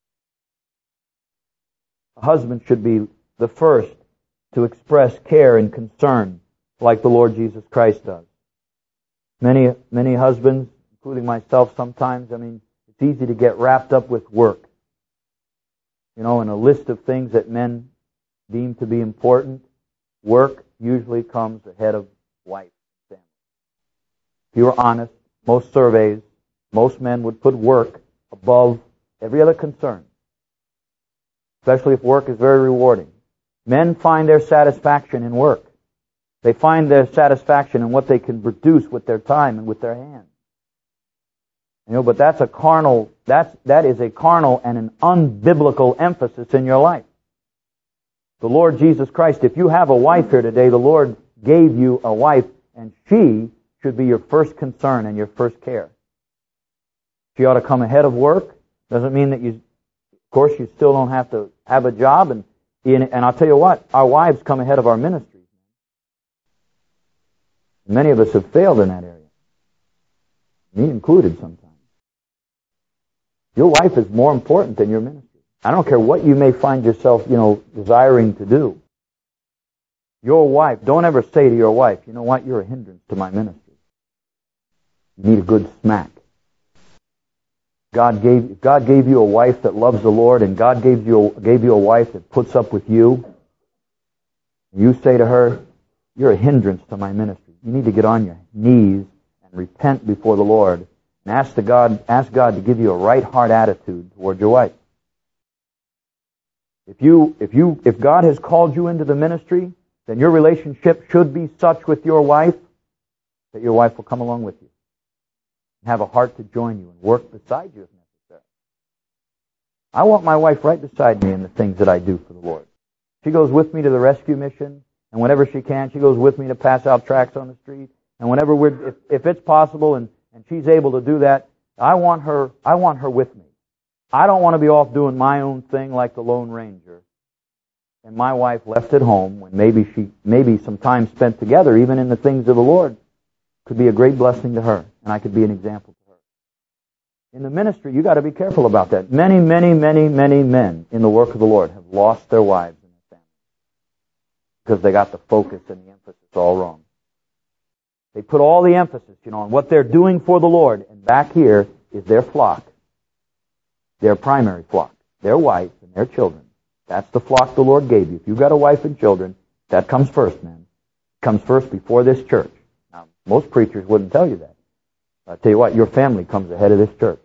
A husband should be the first to express care and concern like the Lord Jesus Christ does. Many, many husbands, including myself sometimes, I mean, it's easy to get wrapped up with work. You know, in a list of things that men deem to be important, work usually comes ahead of wife and family. If you were honest, most surveys, most men would put work above every other concern, especially if work is very rewarding. Men find their satisfaction in work. They find their satisfaction in what they can produce with their time and with their hands. You know, but that's a carnal, that's, that is a carnal and an unbiblical emphasis in your life. The Lord Jesus Christ, if you have a wife here today, the Lord gave you a wife, and she should be your first concern and your first care. She ought to come ahead of work. Doesn't mean that you, of course, you still don't have to have a job. And, and I'll tell you what, our wives come ahead of our ministries. Many of us have failed in that area. Me included sometimes. Your wife is more important than your ministry. I don't care what you may find yourself, you know, desiring to do. Your wife, don't ever say to your wife, you know what, you're a hindrance to my ministry. You need a good smack. God gave, God gave you a wife that loves the Lord, and God gave you, gave you a wife that puts up with you. You say to her, you're a hindrance to my ministry. You need to get on your knees and repent before the Lord and ask the God, ask God to give you a right heart attitude toward your wife. If you, if you, if God has called you into the ministry, then your relationship should be such with your wife that your wife will come along with you and have a heart to join you and work beside you if necessary. I want my wife right beside me in the things that I do for the Lord. She goes with me to the rescue mission, and whenever she can, she goes with me to pass out tracts on the street. And whenever we're, if, if it's possible and, and she's able to do that, I want her, I want her with me. I don't want to be off doing my own thing like the Lone Ranger. And my wife left at home when maybe she, maybe some time spent together, even in the things of the Lord, could be a great blessing to her, and I could be an example to her. In the ministry, you got to be careful about that. Many, many, many, many men in the work of the Lord have lost their wives and their families because they got the focus and the emphasis all wrong. They put all the emphasis, you know, on what they're doing for the Lord, and back here is their flock. Their primary flock, their wife and their children. That's the flock the Lord gave you. If you've got a wife and children, that comes first, man. It comes first before this church. Now, most preachers wouldn't tell you that. I'll tell you what, your family comes ahead of this church.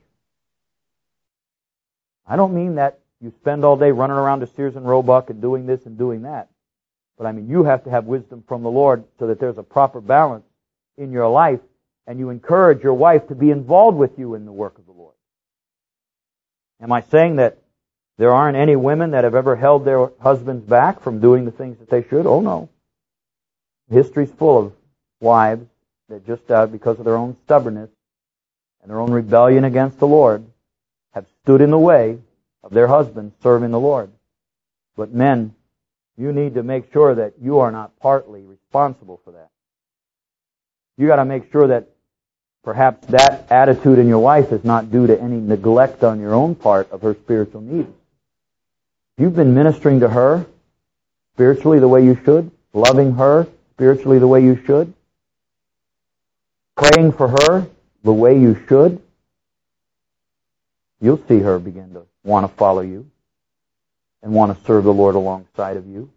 I don't mean that you spend all day running around to Sears and Roebuck and doing this and doing that. But I mean, you have to have wisdom from the Lord so that there's a proper balance in your life, and you encourage your wife to be involved with you in the work of the Lord. Am I saying that there aren't any women that have ever held their husbands back from doing the things that they should? Oh, no. History's full of wives that just uh, because of their own stubbornness and their own rebellion against the Lord have stood in the way of their husbands serving the Lord. But men, you need to make sure that you are not partly responsible for that. You got to make sure that perhaps that attitude in your wife is not due to any neglect on your own part of her spiritual needs. If you've been ministering to her spiritually the way you should, loving her spiritually the way you should, praying for her the way you should, you'll see her begin to want to follow you and want to serve the Lord alongside of you.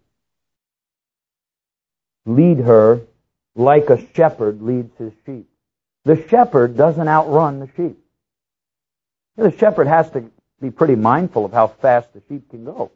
Lead her like a shepherd leads his sheep. The shepherd doesn't outrun the sheep. The shepherd has to be pretty mindful of how fast the sheep can go.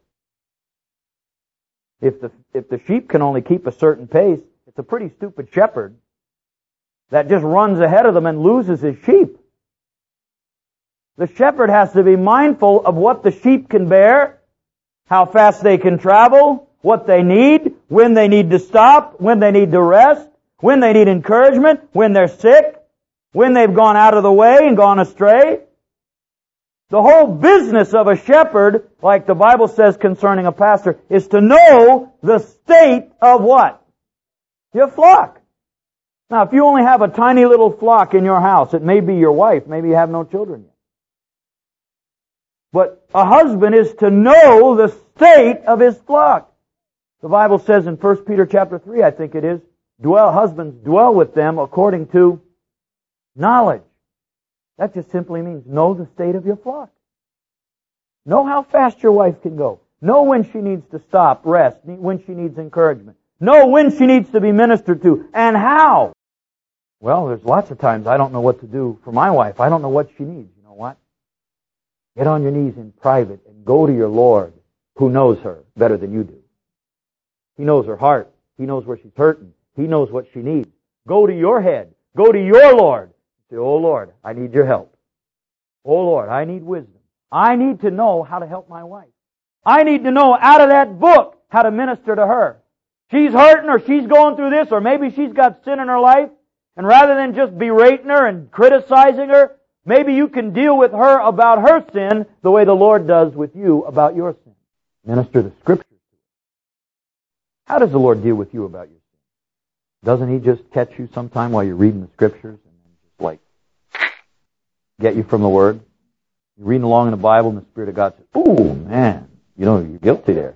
If the, if the sheep can only keep a certain pace, it's a pretty stupid shepherd that just runs ahead of them and loses his sheep. The shepherd has to be mindful of what the sheep can bear, how fast they can travel, what they need, when they need to stop, when they need to rest, when they need encouragement, when they're sick, when they've gone out of the way and gone astray. The whole business of a shepherd, like the Bible says concerning a pastor, is to know the state of what? Your flock. Now, if you only have a tiny little flock in your house, it may be your wife, maybe you have no children yet. But a husband is to know the state of his flock. The Bible says in First Peter chapter three, I think it is, dwell, husbands, dwell with them according to knowledge. That just simply means know the state of your flock. Know how fast your wife can go. Know when she needs to stop, rest, when she needs encouragement. Know when she needs to be ministered to, and how. Well, there's lots of times I don't know what to do for my wife. I don't know what she needs. You know what? Get on your knees in private and go to your Lord, who knows her better than you do. He knows her heart. He knows where she's hurting. He knows what she needs. Go to your head. Go to your Lord. Say, oh Lord, I need your help. Oh Lord, I need wisdom. I need to know how to help my wife. I need to know out of that book how to minister to her. She's hurting or she's going through this or maybe she's got sin in her life. And rather than just berating her and criticizing her, maybe you can deal with her about her sin the way the Lord does with you about your sin. Minister the Scriptures to her. How does the Lord deal with you about your sin? Doesn't He just catch you sometime while you're reading the Scriptures and then just like get you from the Word? You're reading along in the Bible and the Spirit of God says, ooh, man, you know, you're guilty there.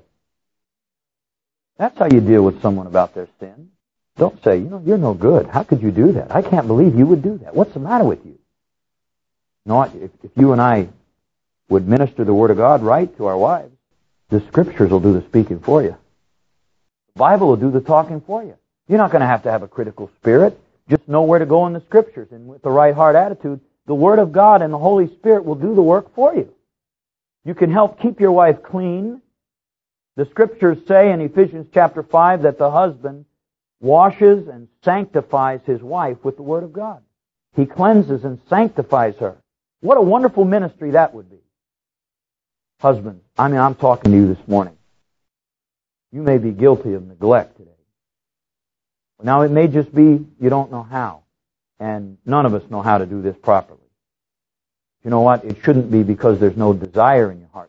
That's how you deal with someone about their sin. Don't say, you know, you're no good. How could you do that? I can't believe you would do that. What's the matter with you? No, if, if you and I would minister the Word of God right to our wives, the Scriptures will do the speaking for you. The Bible will do the talking for you. You're not going to have to have a critical spirit. Just know where to go in the Scriptures. And with the right heart attitude, the Word of God and the Holy Spirit will do the work for you. You can help keep your wife clean. The Scriptures say in Ephesians chapter five that the husband washes and sanctifies his wife with the Word of God. He cleanses and sanctifies her. What a wonderful ministry that would be. Husbands, I mean, I'm talking to you this morning. You may be guilty of neglect today. Now, it may just be you don't know how. And none of us know how to do this properly. You know what? It shouldn't be because there's no desire in your heart.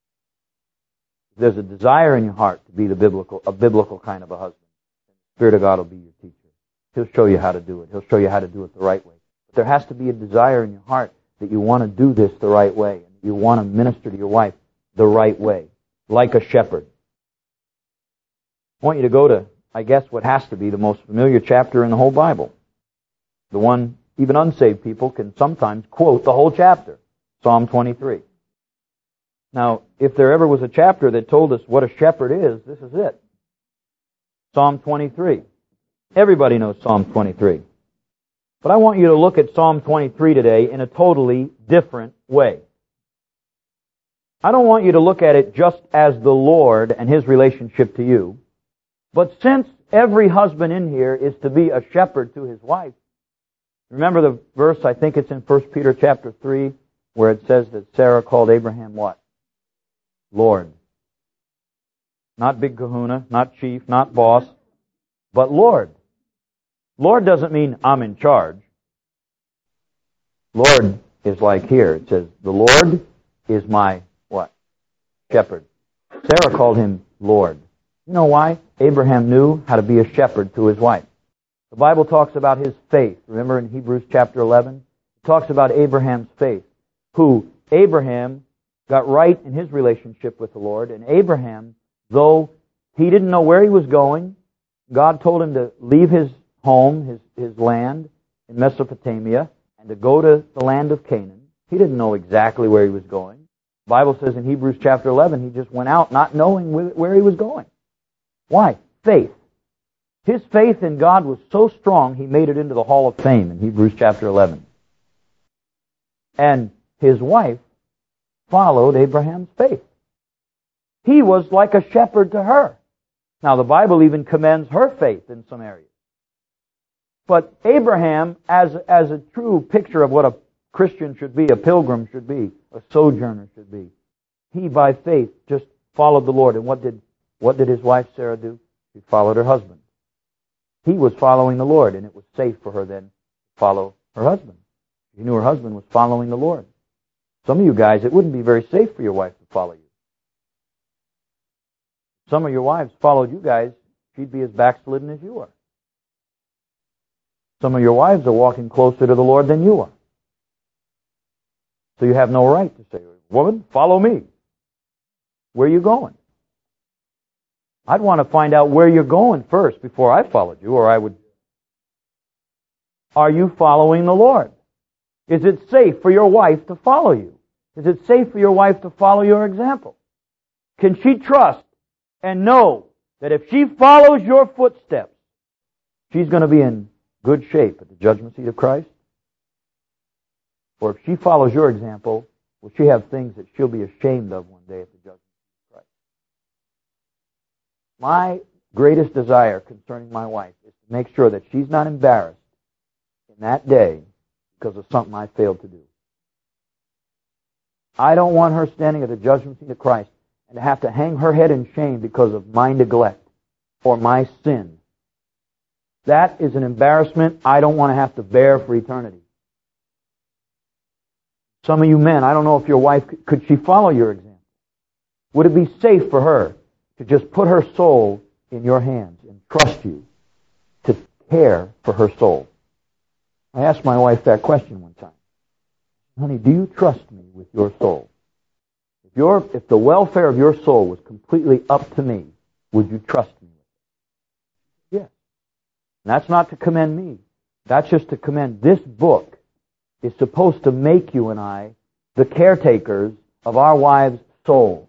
If there's a desire in your heart to be the biblical, a biblical kind of a husband, the Spirit of God will be your teacher. He'll show you how to do it. He'll show you how to do it the right way. But there has to be a desire in your heart that you want to do this the right way. And you want to minister to your wife the right way, like a shepherd. I want you to go to, I guess, what has to be the most familiar chapter in the whole Bible. The one even unsaved people can sometimes quote the whole chapter, Psalm twenty-three. Now, if there ever was a chapter that told us what a shepherd is, this is it. Psalm twenty-three. Everybody knows Psalm twenty-three. But I want you to look at Psalm twenty-three today in a totally different way. I don't want you to look at it just as the Lord and His relationship to you. But since every husband in here is to be a shepherd to his wife, remember the verse, I think it's in First Peter chapter three, where it says that Sarah called Abraham what? Lord. Not big kahuna, not chief, not boss, but Lord. Lord doesn't mean I'm in charge. Lord is like here. It says, the Lord is my what? Shepherd. Sarah called him Lord. You know why? Abraham knew how to be a shepherd to his wife. The Bible talks about his faith. Remember in Hebrews chapter eleven? It talks about Abraham's faith. Who Abraham got right in his relationship with the Lord. And Abraham, though he didn't know where he was going, God told him to leave his home, his, his land in Mesopotamia, and to go to the land of Canaan. He didn't know exactly where he was going. The Bible says in Hebrews chapter eleven, he just went out not knowing where he was going. Why? Faith. His faith in God was so strong, he made it into the Hall of Fame in Hebrews chapter eleven. And his wife followed Abraham's faith. He was like a shepherd to her. Now, the Bible even commends her faith in some areas. But Abraham, as, as a true picture of what a Christian should be, a pilgrim should be, a sojourner should be, he, by faith, just followed the Lord. And what did, what did his wife Sarah do? She followed her husband. He was following the Lord, and it was safe for her then to follow her husband. She knew her husband was following the Lord. Some of you guys, it wouldn't be very safe for your wife to follow you. Some of your wives followed you guys, she'd be as backslidden as you are. Some of your wives are walking closer to the Lord than you are. So you have no right to say, woman, follow me. Where are you going? I'd want to find out where you're going first before I followed you, or I would... Are you following the Lord? Is it safe for your wife to follow you? Is it safe for your wife to follow your example? Can she trust and know that if she follows your footsteps, she's going to be in good shape at the judgment seat of Christ? Or if she follows your example, will she have things that she'll be ashamed of one day at the judgment seat of Christ? My greatest desire concerning my wife is to make sure that she's not embarrassed in that day because of something I failed to do. I don't want her standing at the judgment seat of Christ and to have to hang her head in shame because of my neglect or my sin. That is an embarrassment I don't want to have to bear for eternity. Some of you men, I don't know if your wife, could she follow your example? Would it be safe for her to just put her soul in your hands and trust you to care for her soul? I asked my wife that question one time. Honey, do you trust me with your soul? If your, if the welfare of your soul was completely up to me, would you trust me with it? Yes. And that's not to commend me. That's just to commend this book is supposed to make you and I the caretakers of our wives' souls.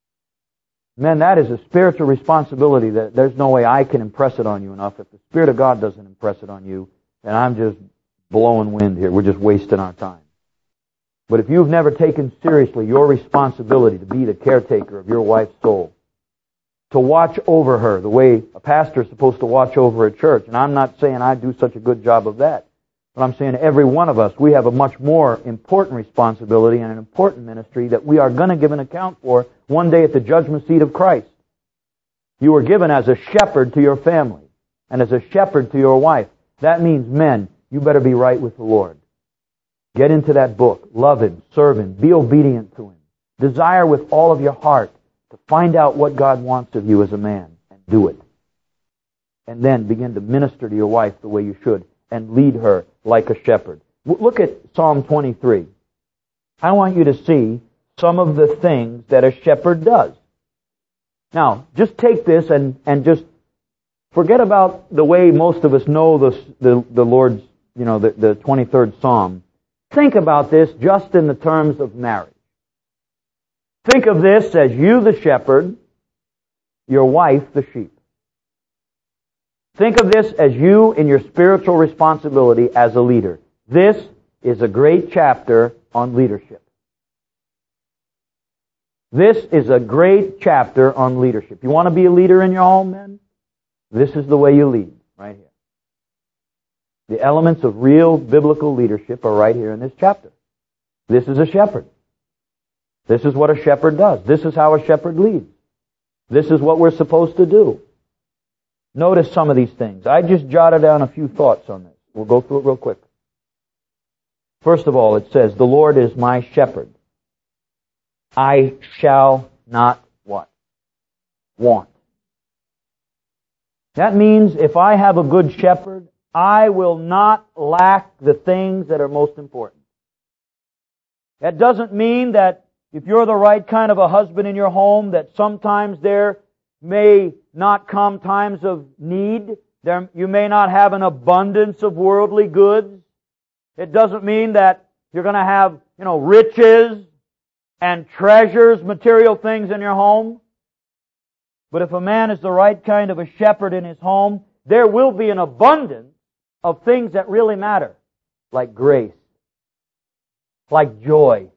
Men, that is a spiritual responsibility that there's no way I can impress it on you enough. If the Spirit of God doesn't impress it on you, then I'm just blowing wind here. We're just wasting our time. But if you've never taken seriously your responsibility to be the caretaker of your wife's soul, to watch over her the way a pastor is supposed to watch over a church, and I'm not saying I do such a good job of that, but I'm saying every one of us, we have a much more important responsibility and an important ministry that we are going to give an account for one day at the judgment seat of Christ. You were given as a shepherd to your family and as a shepherd to your wife. That means, men, you better be right with the Lord. Get into that book. Love Him. Serve Him. Be obedient to Him. Desire with all of your heart to find out what God wants of you as a man and do it. And then begin to minister to your wife the way you should and lead her like a shepherd. Look at Psalm twenty-three. I want you to see some of the things that a shepherd does. Now, just take this and, and just forget about the way most of us know the, the, the Lord's, you know, the, the twenty-third Psalm. Think about this just in the terms of marriage. Think of this as you the shepherd, your wife the sheep. Think of this as you in your spiritual responsibility as a leader. This is a great chapter on leadership. This is a great chapter on leadership. You want to be a leader in your home, men? This is the way you lead, right here. The elements of real biblical leadership are right here in this chapter. This is a shepherd. This is what a shepherd does. This is how a shepherd leads. This is what we're supposed to do. Notice some of these things. I just jotted down a few thoughts on this. We'll go through it real quick. First of all, it says, the Lord is my shepherd. I shall not what? Want. That means if I have a good shepherd, I will not lack the things that are most important. That doesn't mean that if you're the right kind of a husband in your home, that sometimes there may not come times of need. There, you may not have an abundance of worldly goods. It doesn't mean that you're going to have, you know, riches and treasures, material things in your home. But if a man is the right kind of a shepherd in his home, there will be an abundance of things that really matter, like grace, like joy.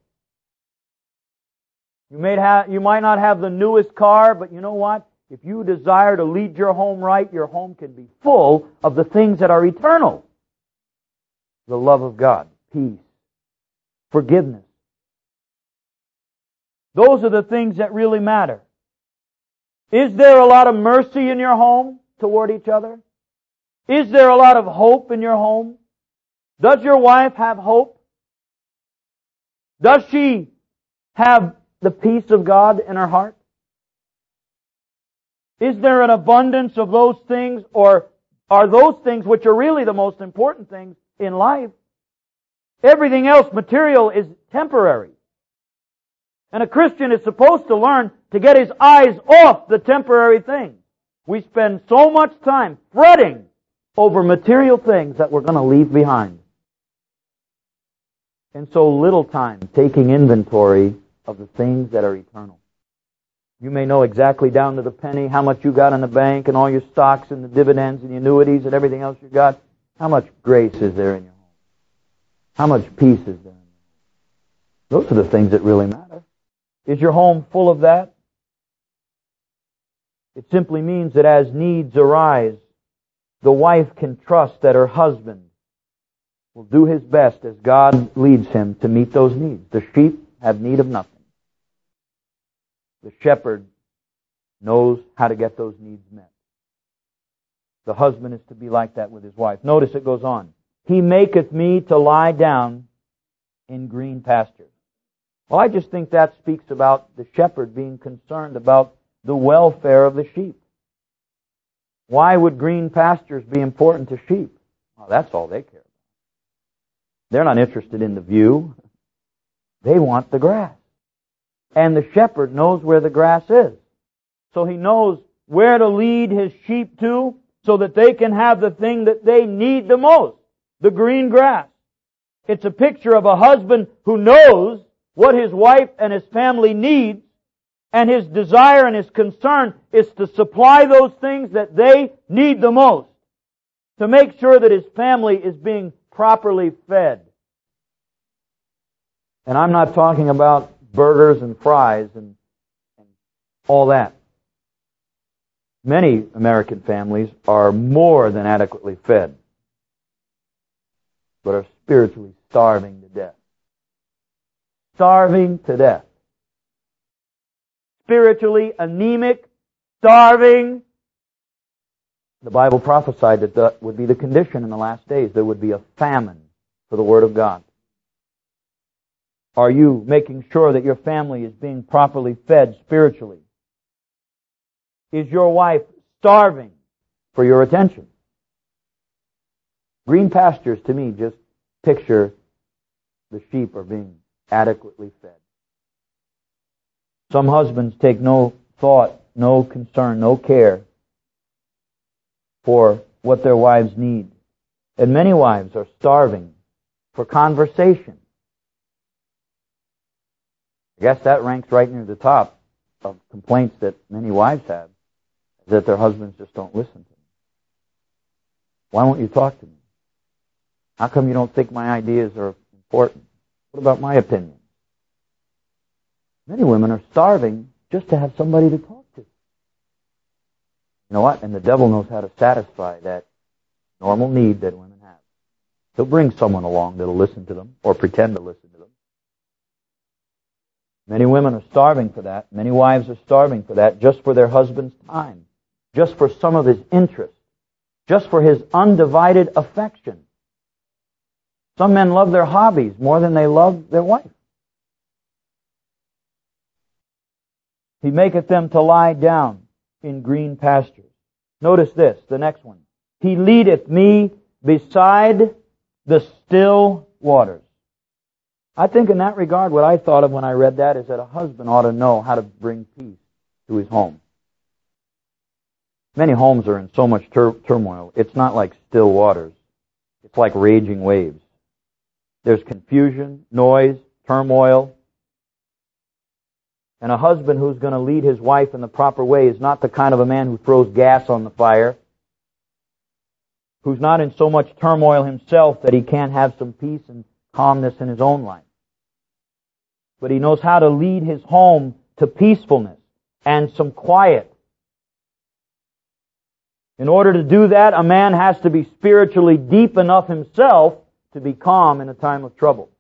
You may have, you might not have the newest car, but you know what? If you desire to lead your home right, your home can be full of the things that are eternal. The love of God, peace, forgiveness. Those are the things that really matter. Is there a lot of mercy in your home toward each other? Is there a lot of hope in your home? Does your wife have hope? Does she have the peace of God in her heart? Is there an abundance of those things, or are those things which are really the most important things in life. Everything else, material, is temporary. And a Christian is supposed to learn to get his eyes off the temporary things. We spend so much time fretting over material things that we're going to leave behind. And so little time taking inventory of the things that are eternal. You may know exactly down to the penny how much you got in the bank and all your stocks and the dividends and the annuities and everything else you got. How much grace is there in your home? How much peace is there in your home? Those are the things that really matter. Is your home full of that? It simply means that as needs arise, the wife can trust that her husband will do his best as God leads him to meet those needs. The sheep have need of nothing. The shepherd knows how to get those needs met. The husband is to be like that with his wife. Notice it goes on. He maketh me to lie down in green pastures. Well, I just think that speaks about the shepherd being concerned about the welfare of the sheep. Why would green pastures be important to sheep? Well, that's all they care about. They're not interested in the view. They want the grass. And the shepherd knows where the grass is. So he knows where to lead his sheep to so that they can have the thing that they need the most, the green grass. It's a picture of a husband who knows what his wife and his family needs, and his desire and his concern is to supply those things that they need the most, to make sure that his family is being properly fed. And I'm not talking about burgers and fries and, and all that. Many American families are more than adequately fed, but are spiritually starving to death. Starving to death. Spiritually anemic, starving. The Bible prophesied that that would be the condition in the last days. There would be a famine for the Word of God. Are you making sure that your family is being properly fed spiritually? Is your wife starving for your attention? Green pastures, to me, just picture the sheep are being adequately fed. Some husbands take no thought, no concern, no care for what their wives need. And many wives are starving for conversation. I guess that ranks right near the top of complaints that many wives have, that their husbands just don't listen to them. Why won't you talk to me? How come you don't think my ideas are important? What about my opinion? Many women are starving just to have somebody to talk to. You know what? And the devil knows how to satisfy that normal need that women have. He'll bring someone along that'll listen to them or pretend to listen to them. Many women are starving for that. Many wives are starving for that, just for their husband's time, just for some of his interest, just for his undivided affection. Some men love their hobbies more than they love their wife. He maketh them to lie down in green pastures. Notice this, the next one. He leadeth me beside the still waters. I think in that regard, what I thought of when I read that is that a husband ought to know how to bring peace to his home. Many homes are in so much tur- turmoil. It's not like still waters. It's like raging waves. There's confusion, noise, turmoil. And a husband who's going to lead his wife in the proper way is not the kind of a man who throws gas on the fire, who's not in so much turmoil himself that he can't have some peace and calmness in his own life. But he knows how to lead his home to peacefulness and some quiet. In order to do that, a man has to be spiritually deep enough himself to be calm in a time of trouble.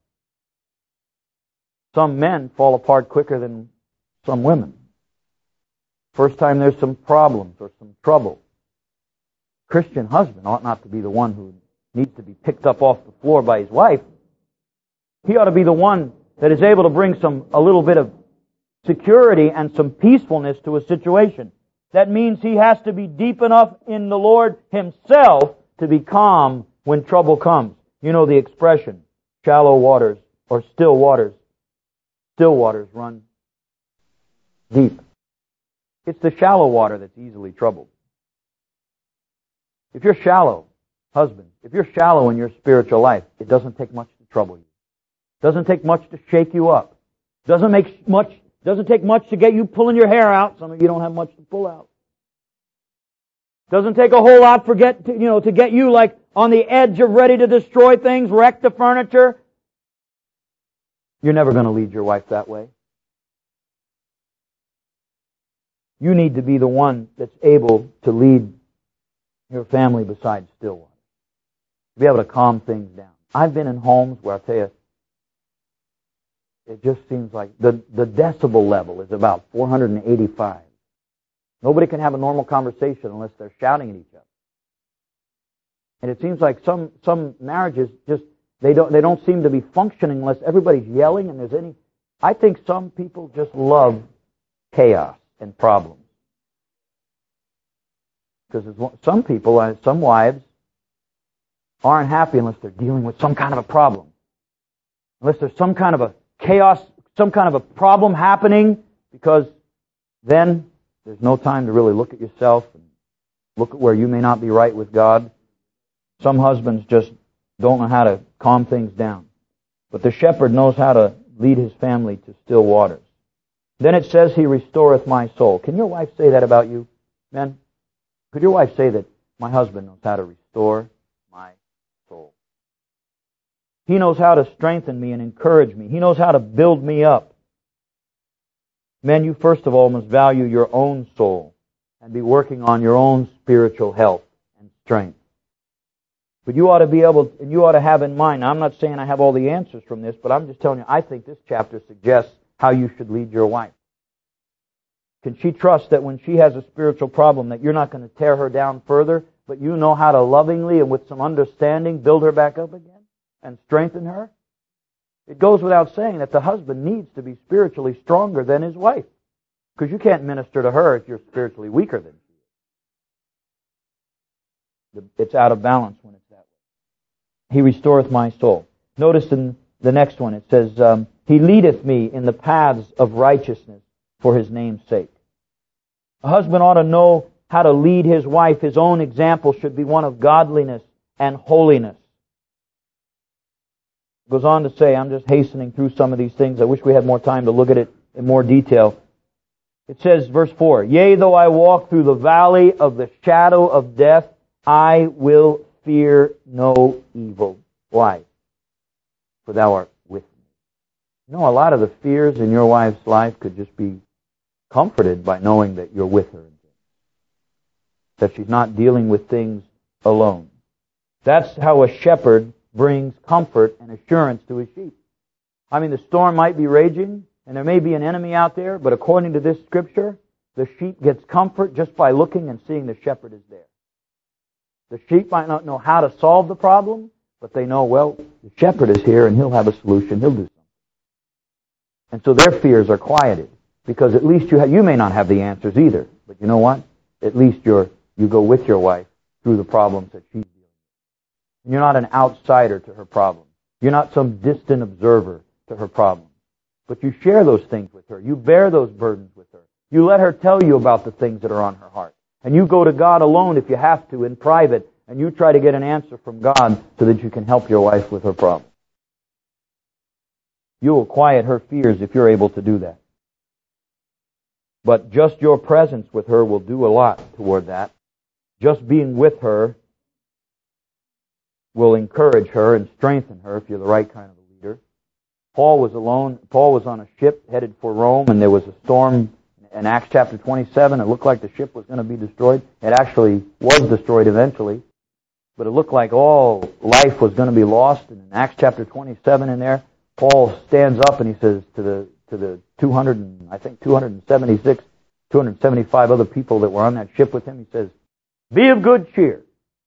Some men fall apart quicker than some women. First time there's some problems or some trouble, Christian husband ought not to be the one who needs to be picked up off the floor by his wife. He ought to be the one that is able to bring some a little bit of security and some peacefulness to a situation. That means he has to be deep enough in the Lord himself to be calm when trouble comes. You know the expression, shallow waters or still waters. Still waters run deep. It's the shallow water that's easily troubled. If you're shallow, husband, if you're shallow in your spiritual life, it doesn't take much to trouble you. It doesn't take much to shake you up. It doesn't make much, doesn't take much to get you pulling your hair out. Some of you don't have much to pull out. It doesn't take a whole lot for get to, you know, to get you like on the edge of ready to destroy things, wreck the furniture. You're never going to lead your wife that way. You need to be the one that's able to lead your family beside still water. To be able to calm things down. I've been in homes where I tell you, it just seems like the, the decibel level is about four hundred eighty-five. Nobody can have a normal conversation unless they're shouting at each other. And it seems like some, some marriages just, they don't, they don't seem to be functioning unless everybody's yelling and there's any... I think some people just love chaos and problems. Because some people, some wives, aren't happy unless they're dealing with some kind of a problem. Unless there's some kind of a chaos, some kind of a problem happening, because then there's no time to really look at yourself and look at where you may not be right with God. Some husbands just don't know how to calm things down. But the shepherd knows how to lead his family to still waters. Then it says, He restoreth my soul. Can your wife say that about you, men? Could your wife say that my husband knows how to restore my soul? He knows how to strengthen me and encourage me. He knows how to build me up. Men, you first of all must value your own soul and be working on your own spiritual health and strength. But you ought to be able, and you ought to have in mind, now I'm not saying I have all the answers from this, but I'm just telling you, I think this chapter suggests how you should lead your wife. Can she trust that when she has a spiritual problem that you're not going to tear her down further, but you know how to lovingly and with some understanding build her back up again and strengthen her? It goes without saying that the husband needs to be spiritually stronger than his wife, because you can't minister to her if you're spiritually weaker than she is. It's out of balance when it's that way. He restoreth my soul. Notice in the next one it says, um, He leadeth me in the paths of righteousness for His name's sake. A husband ought to know how to lead his wife. His own example should be one of godliness and holiness. It goes on to say, I'm just hastening through some of these things. I wish we had more time to look at it in more detail. It says, verse four, Yea, though I walk through the valley of the shadow of death, I will fear no evil. Why? For thou art with me. You know, a lot of the fears in your wife's life could just be comforted by knowing that you're with her. That she's not dealing with things alone. That's how a shepherd brings comfort and assurance to his sheep. I mean, the storm might be raging, and there may be an enemy out there, but according to this scripture, the sheep gets comfort just by looking and seeing the shepherd is there. The sheep might not know how to solve the problem, but they know, well, the shepherd is here and he'll have a solution, he'll do something. And so their fears are quieted, because at least you have, you may not have the answers either, but you know what? At least you're, you go with your wife through the problems that she's dealing with. You're not an outsider to her problems. You're not some distant observer to her problems. But you share those things with her. You bear those burdens with her. You let her tell you about the things that are on her heart. And you go to God alone if you have to in private, and you try to get an answer from God so that you can help your wife with her problem. You will quiet her fears if you're able to do that. But just your presence with her will do a lot toward that. Just being with her will encourage her and strengthen her if you're the right kind of a leader. Paul was alone. Paul was on a ship headed for Rome, and there was a storm in Acts chapter twenty-seven. It looked like the ship was going to be destroyed. It actually was destroyed eventually. But it looked like all life was going to be lost. And in Acts chapter twenty-seven in there, Paul stands up and he says to the to the two hundred, I think two hundred seventy-six, two hundred seventy-five other people that were on that ship with him, he says, "Be of good cheer."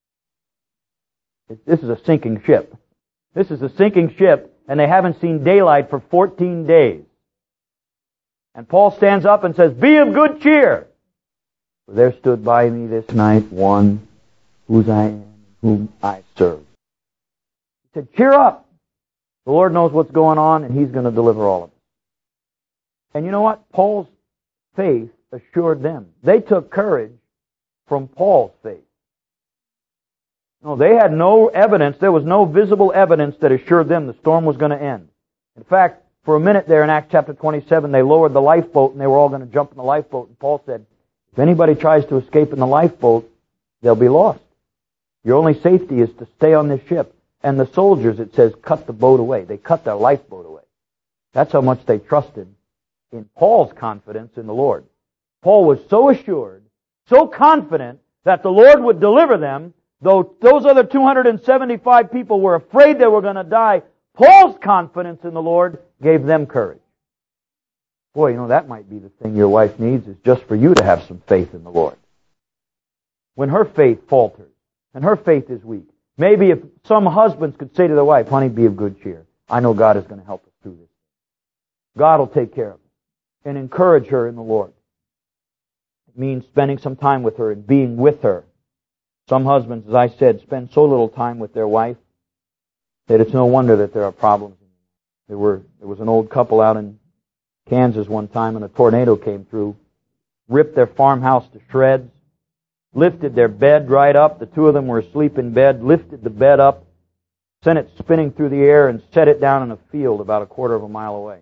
This is a sinking ship. This is a sinking ship, and they haven't seen daylight for fourteen days. And Paul stands up and says, "Be of good cheer." For there stood by me this night one whose I am, whom I serve. He said, cheer up. The Lord knows what's going on, and He's going to deliver all of it. And you know what? Paul's faith assured them. They took courage from Paul's faith. No, they had no evidence. There was no visible evidence that assured them the storm was going to end. In fact, for a minute there in Acts chapter twenty-seven, they lowered the lifeboat and they were all going to jump in the lifeboat. And Paul said, if anybody tries to escape in the lifeboat, they'll be lost. Your only safety is to stay on this ship. And the soldiers, it says, cut the boat away. They cut their lifeboat away. That's how much they trusted in Paul's confidence in the Lord. Paul was so assured, so confident that the Lord would deliver them, though those other two hundred seventy-five people were afraid they were going to die. Paul's confidence in the Lord gave them courage. Boy, you know, that might be the thing your wife needs, is just for you to have some faith in the Lord. When her faith falters, and her faith is weak, maybe if some husbands could say to their wife, honey, be of good cheer. I know God is going to help us through this. God will take care of us. And encourage her in the Lord. It means spending some time with her and being with her. Some husbands, as I said, spend so little time with their wife that it's no wonder that there are problems. There were there was an old couple out in Kansas one time, and a tornado came through, ripped their farmhouse to shreds, lifted their bed right up. The two of them were asleep in bed, lifted the bed up, sent it spinning through the air, and set it down in a field about a quarter of a mile away.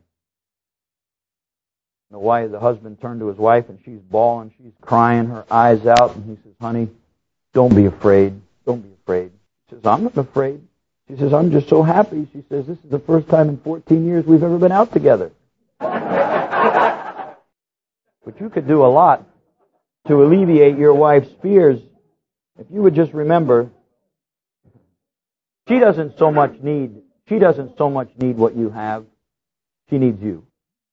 The wife, the husband turned to his wife, and she's bawling, she's crying her eyes out, and he says, honey, don't be afraid. Don't be afraid. She says, I'm not afraid. She says, I'm just so happy. She says, this is the first time in fourteen years we've ever been out together. But you could do a lot to alleviate your wife's fears if you would just remember, she doesn't so much need, she doesn't so much need what you have. She needs you.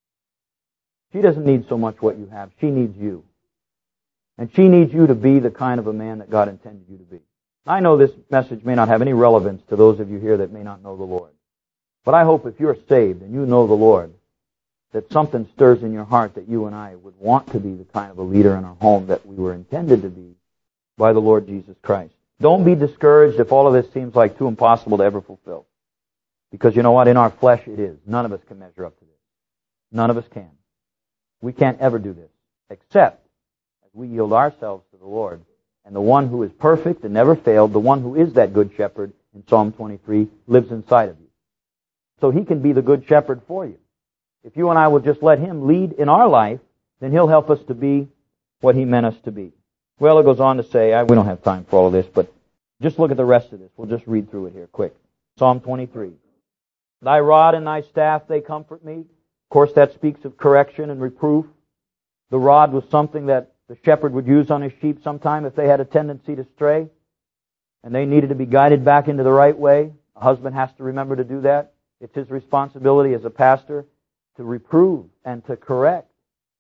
She doesn't need so much what you have. She needs you. And she needs you to be the kind of a man that God intended you to be. I know this message may not have any relevance to those of you here that may not know the Lord. But I hope if you're saved and you know the Lord, that something stirs in your heart that you and I would want to be the kind of a leader in our home that we were intended to be by the Lord Jesus Christ. Don't be discouraged if all of this seems like too impossible to ever fulfill. Because you know what? In our flesh it is. None of us can measure up to this. None of us can. We can't ever do this, except as we yield ourselves to the Lord. And the one who is perfect and never failed, the one who is that good shepherd in Psalm twenty-three, lives inside of you. So He can be the good shepherd for you. If you and I will just let Him lead in our life, then He'll help us to be what He meant us to be. Well, it goes on to say, I, we don't have time for all of this, but just look at the rest of this. We'll just read through it here quick. Psalm twenty-three. Thy rod and thy staff, they comfort me. Of course, that speaks of correction and reproof. The rod was something that the shepherd would use on his sheep sometime if they had a tendency to stray and they needed to be guided back into the right way. A husband has to remember to do that. It's his responsibility as a pastor to reprove and to correct.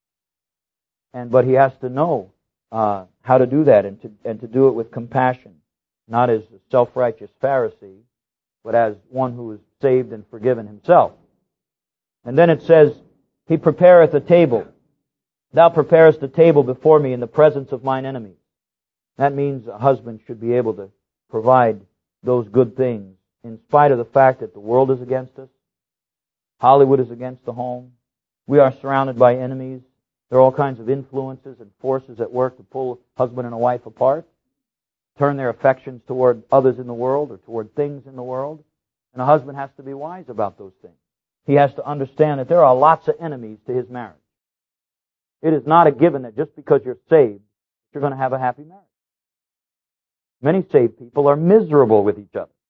And but he has to know uh, how to do that and to and to do it with compassion, not as a self-righteous Pharisee, but as one who is saved and forgiven himself. And then it says, He prepareth a table. Thou preparest a table before me in the presence of mine enemies. That means a husband should be able to provide those good things in spite of the fact that the world is against us. Hollywood is against the home. We are surrounded by enemies. There are all kinds of influences and forces at work to pull a husband and a wife apart, turn their affections toward others in the world or toward things in the world. And a husband has to be wise about those things. He has to understand that there are lots of enemies to his marriage. It is not a given that just because you're saved, you're going to have a happy marriage. Many saved people are miserable with each other.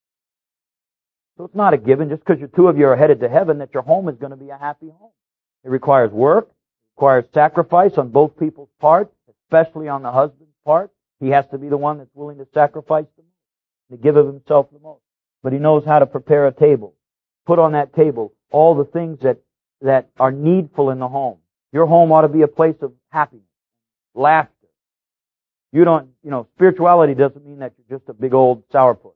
So it's not a given just because you two of you are headed to heaven that your home is going to be a happy home. It requires work, it requires sacrifice on both people's part, especially on the husband's part. He has to be the one that's willing to sacrifice the most, to give of himself the most. But he knows how to prepare a table. Put on that table all the things that, that are needful in the home. Your home ought to be a place of happiness, laughter. You don't, you know, spirituality doesn't mean that you're just a big old sourpuss.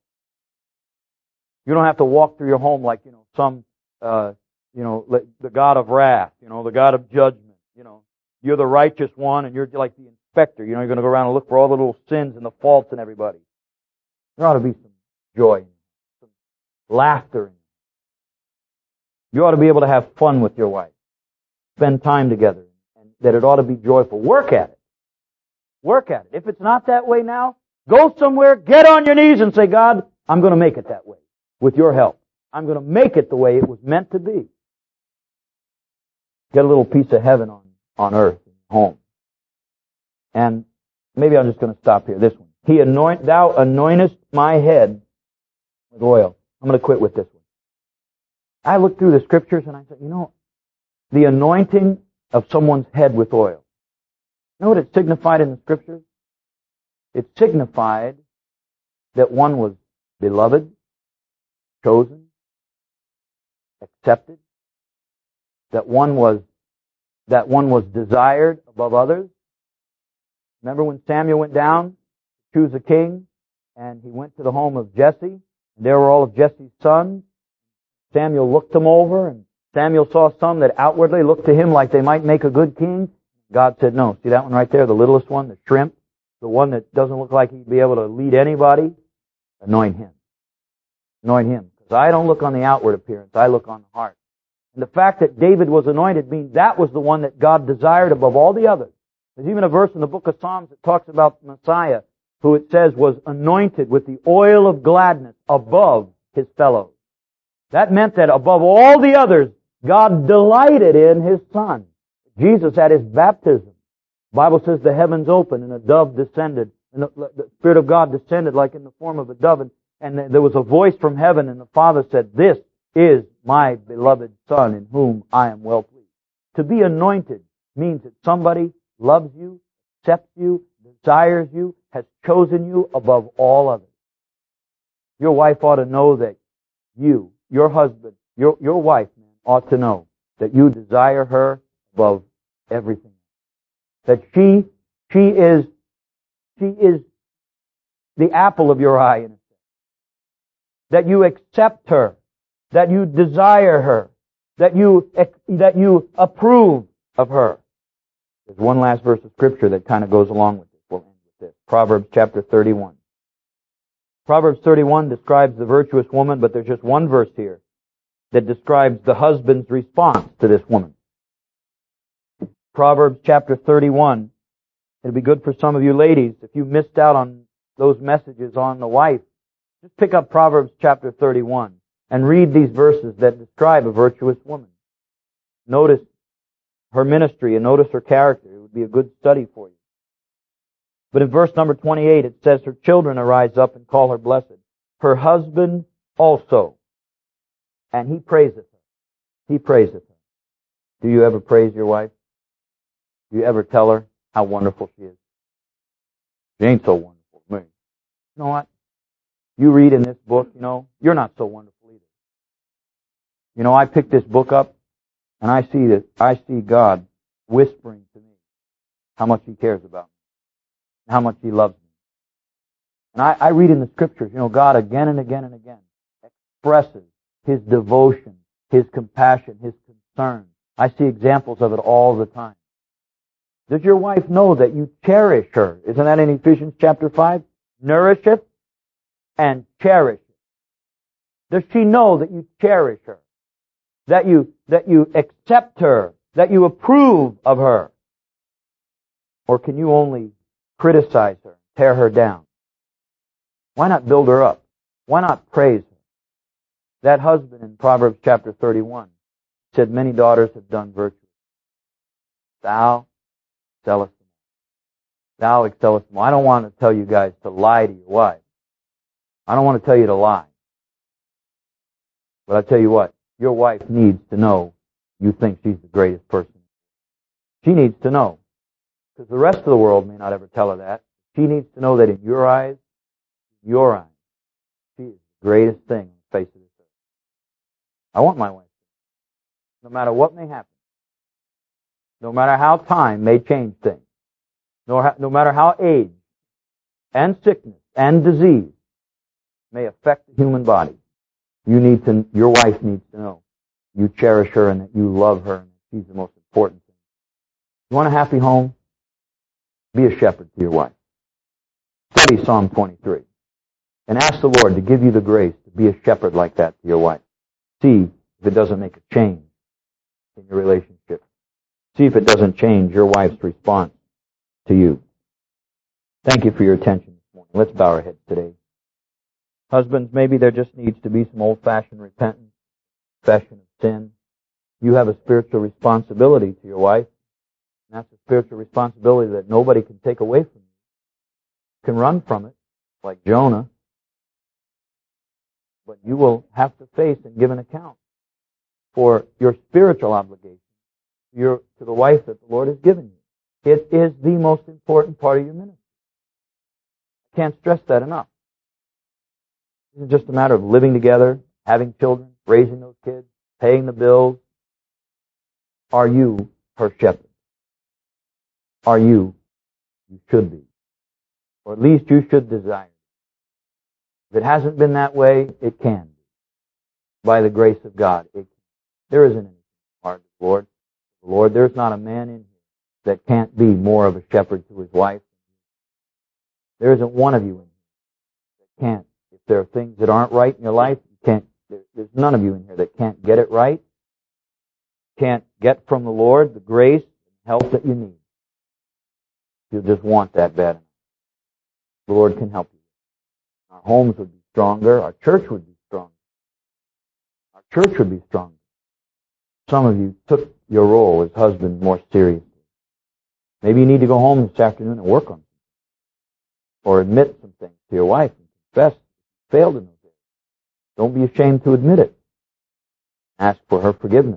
You don't have to walk through your home like, you know, some, uh, you know, the God of wrath, you know, the God of judgment, you know. You're the righteous one and you're like the inspector. You know, you're going to go around and look for all the little sins and the faults in everybody. There ought to be some joy, some laughter. You ought to be able to have fun with your wife. Spend time together. And that it ought to be joyful. Work at it. Work at it. If it's not that way now, go somewhere, get on your knees and say, God, I'm going to make it that way with your help. I'm going to make it the way it was meant to be. Get a little piece of heaven on, on earth, home. And maybe I'm just going to stop here. This one. He anoint, thou anointest my head with oil. I'm going to quit with this one. I looked through the scriptures and I said, you know, the anointing of someone's head with oil. You know what it signified in the scriptures? It signified that one was beloved, chosen, accepted, that one was that one was desired above others. Remember when Samuel went down to choose a king, and he went to the home of Jesse, and there were all of Jesse's sons. Samuel looked them over, and Samuel saw some that outwardly looked to him like they might make a good king. God said, no. See that one right there, the littlest one, the shrimp, the one that doesn't look like he'd be able to lead anybody? Anoint him. Anoint him. Because I don't look on the outward appearance, I look on the heart. And the fact that David was anointed means that was the one that God desired above all the others. There's even a verse in the book of Psalms that talks about the Messiah, who it says was anointed with the oil of gladness above his fellows. That meant that above all the others, God delighted in his Son. Jesus at his baptism, the Bible says the heavens opened and a dove descended, and the, the Spirit of God descended like in the form of a dove, and, and there was a voice from heaven, and the Father said, this is my beloved Son in whom I am well pleased. To be anointed means that somebody loves you, accepts you, desires you, has chosen you above all others. Your wife ought to know that you, your husband, your, your wife man, ought to know that you desire her above everything. That she, she is, she is the apple of your eye in a sense. That you accept her. That you desire her. That you, that you approve of her. There's one last verse of Scripture that kind of goes along with this. We'll end with this. Proverbs chapter thirty-one. Proverbs thirty-one describes the virtuous woman, but there's just one verse here that describes the husband's response to this woman. Proverbs chapter thirty-one. It'll be good for some of you ladies, if you missed out on those messages on the wife, just pick up Proverbs chapter thirty-one and read these verses that describe a virtuous woman. Notice her ministry and notice her character. It would be a good study for you. But in verse number twenty-eight, it says, her children arise up and call her blessed. Her husband also. And he praiseth her. He praiseth her. Do you ever praise your wife? Do you ever tell her how wonderful she is? She ain't so wonderful to me. You know what? You read in this book, you know, you're not so wonderful either. You know, I picked this book up, and I see that I see God whispering to me how much He cares about me, how much He loves me. And I, I read in the Scriptures, you know, God again and again and again expresses His devotion, His compassion, His concern. I see examples of it all the time. Does your wife know that you cherish her? Isn't that in Ephesians chapter five? Nourisheth and cherisheth. Does she know that you cherish her? That you, that you accept her? That you approve of her? Or can you only criticize her, tear her down? Why not build her up? Why not praise her? That husband in Proverbs chapter thirty-one said, many daughters have done virtue. Thou excellest them all. Thou excellest them all. I don't want to tell you guys to lie to your wife. I don't want to tell you to lie. But I tell you what, your wife needs to know you think she's the greatest person. She needs to know. Because the rest of the world may not ever tell her that. She needs to know that in your eyes, your eyes, she is the greatest thing on the face of this earth. I want my wife, no matter what may happen, no matter how time may change things, no, no matter how age and sickness and disease may affect the human body, you need to, your wife needs to know you cherish her and that you love her and that she's the most important thing. You want a happy home? Be a shepherd to your wife. Study Psalm twenty-three. And ask the Lord to give you the grace to be a shepherd like that to your wife. See if it doesn't make a change in your relationship. See if it doesn't change your wife's response to you. Thank you for your attention this morning. Let's bow our heads today. Husbands, maybe there just needs to be some old-fashioned repentance, confession of sin. You have a spiritual responsibility to your wife, and that's a spiritual responsibility that nobody can take away from you. You can run from it, like Jonah, but you will have to face and give an account for your spiritual obligation to, your, to the wife that the Lord has given you. It is the most important part of your ministry. I can't stress that enough. This is just a matter of living together, having children, raising those kids, paying the bills. Are you her shepherd? Are you? You should be. Or at least you should desire. If it hasn't been that way, it can be. By the grace of God. It, there isn't anything hard to the Lord. The Lord, there's not a man in here that can't be more of a shepherd to his wife. There isn't one of you in here that can't. If there are things that aren't right in your life, you can't. There, there's none of you in here that can't get it right. Can't get from the Lord the grace and help that you need. You just want that bad enough. The Lord can help you. Our homes would be stronger. Our church would be stronger. Our church would be stronger. Some of you took your role as husbands more seriously. Maybe you need to go home this afternoon and work on something. Or admit some things to your wife and confess you failed in those areas. Don't be ashamed to admit it. Ask for her forgiveness.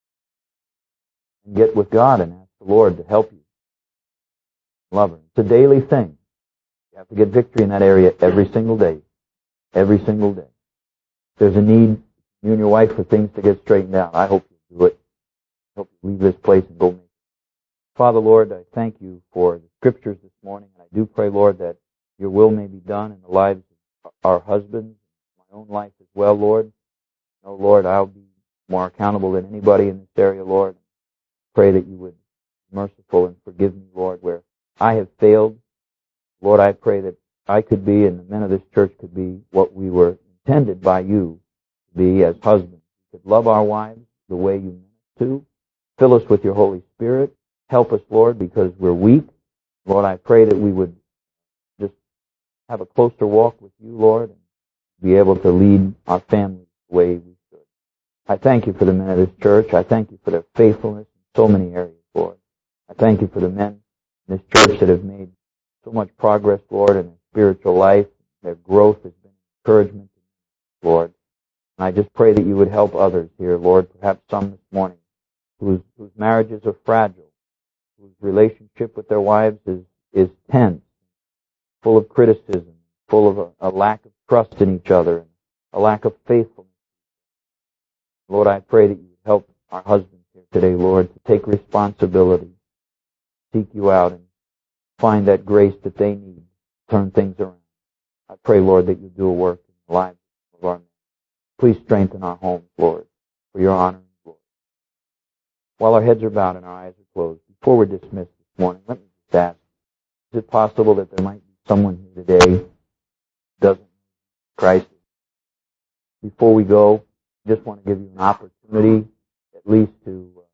And get with God and ask the Lord to help you. Love her. It's a daily thing. You have to get victory in that area every single day. Every single day. If there's a need, you and your wife, for things to get straightened out, I hope you do it. I hope you leave this place and go make it. Father, Lord, I thank you for the scriptures this morning. And I do pray, Lord, that your will may be done in the lives of our husbands, my own life as well, Lord. Oh, Lord, I'll be more accountable than anybody in this area, Lord. Pray that you would be merciful and forgive me, Lord, where I have failed. Lord, I pray that I could be and the men of this church could be what we were intended by you to be as husbands. We could love our wives the way you meant us to. Fill us with your Holy Spirit. Help us, Lord, because we're weak. Lord, I pray that we would just have a closer walk with you, Lord, and be able to lead our families the way we should. I thank you for the men of this church. I thank you for their faithfulness in so many areas, Lord. I thank you for the men in this church that have made so much progress, Lord, in their spiritual life. Their growth has been encouragement, Lord. And I just pray that you would help others here, Lord, perhaps some this morning, whose, whose marriages are fragile, whose relationship with their wives is, is tense, full of criticism, full of a, a lack of trust in each other, and a lack of faithfulness. Lord, I pray that you would help our husbands here today, Lord, to take responsibility, seek you out, and find that grace that they need to turn things around. I pray, Lord, that you do a work in the lives of our men. Please strengthen our homes, Lord, for your honor and glory. While our heads are bowed and our eyes are closed, before we're dismissed this morning, let me just ask, is it possible that there might be someone here today who doesn't know Christ? Before we go, I just want to give you an opportunity at least to uh,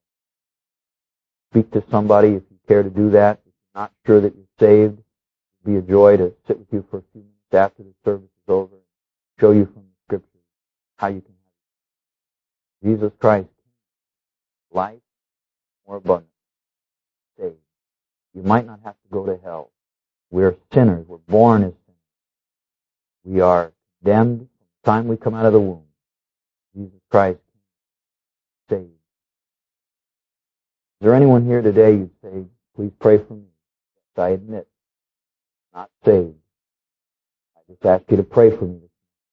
speak to somebody if you care to do that. If you're not sure that you're saved, it'd be a joy to sit with you for a few minutes after the service is over and show you from the Scriptures how you can have it. Jesus Christ, life more abundant, saved. You might not have to go to hell. We're sinners. We're born as sinners. We are condemned from the time we come out of the womb. Jesus Christ saved. Is there anyone here today you'd say, please pray for me? Yes, I admit, not saved. I just ask you to pray for me.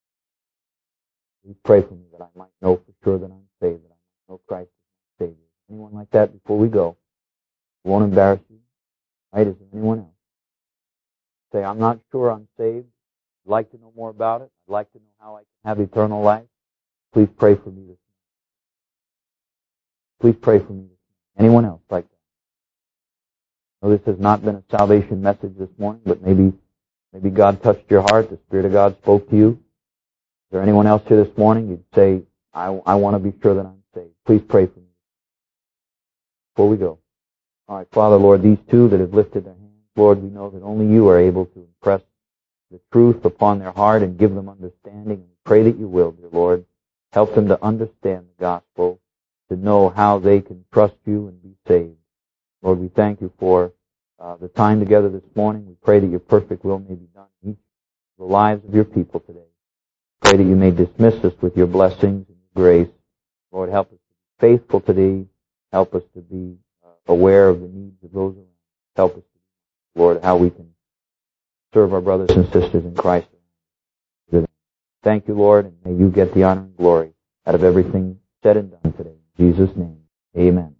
Please pray for me that I might know for sure that I'm saved, that I might know Christ is my Savior. Anyone like that before we go? I won't embarrass you. Right? Is there anyone else? Say, I'm not sure I'm saved. I'd like to know more about it. I'd like to know how I can have eternal life. Please pray for me this morning. Please pray for me this morning. Anyone else like that? I know this has not been a salvation message this morning, but maybe maybe God touched your heart, the Spirit of God spoke to you. Is there anyone else here this morning? You'd say, I, I want to be sure that I'm saved. Please pray for me before we go. All right, Father, Lord, these two that have lifted their hands, Lord, we know that only you are able to impress the truth upon their heart and give them understanding. We pray that you will, dear Lord. Help them to understand the gospel, to know how they can trust you and be saved. Lord, we thank you for uh, the time together this morning. We pray that your perfect will may be done in each of the lives of your people today. Pray that you may dismiss us with your blessings and your grace. Lord, help us to be faithful today. Help us to be uh, aware of the needs of those around us. Help us, to, Lord, how we can serve our brothers and sisters in Christ. Thank you, Lord, and may you get the honor and glory out of everything said and done today. In Jesus' name, amen.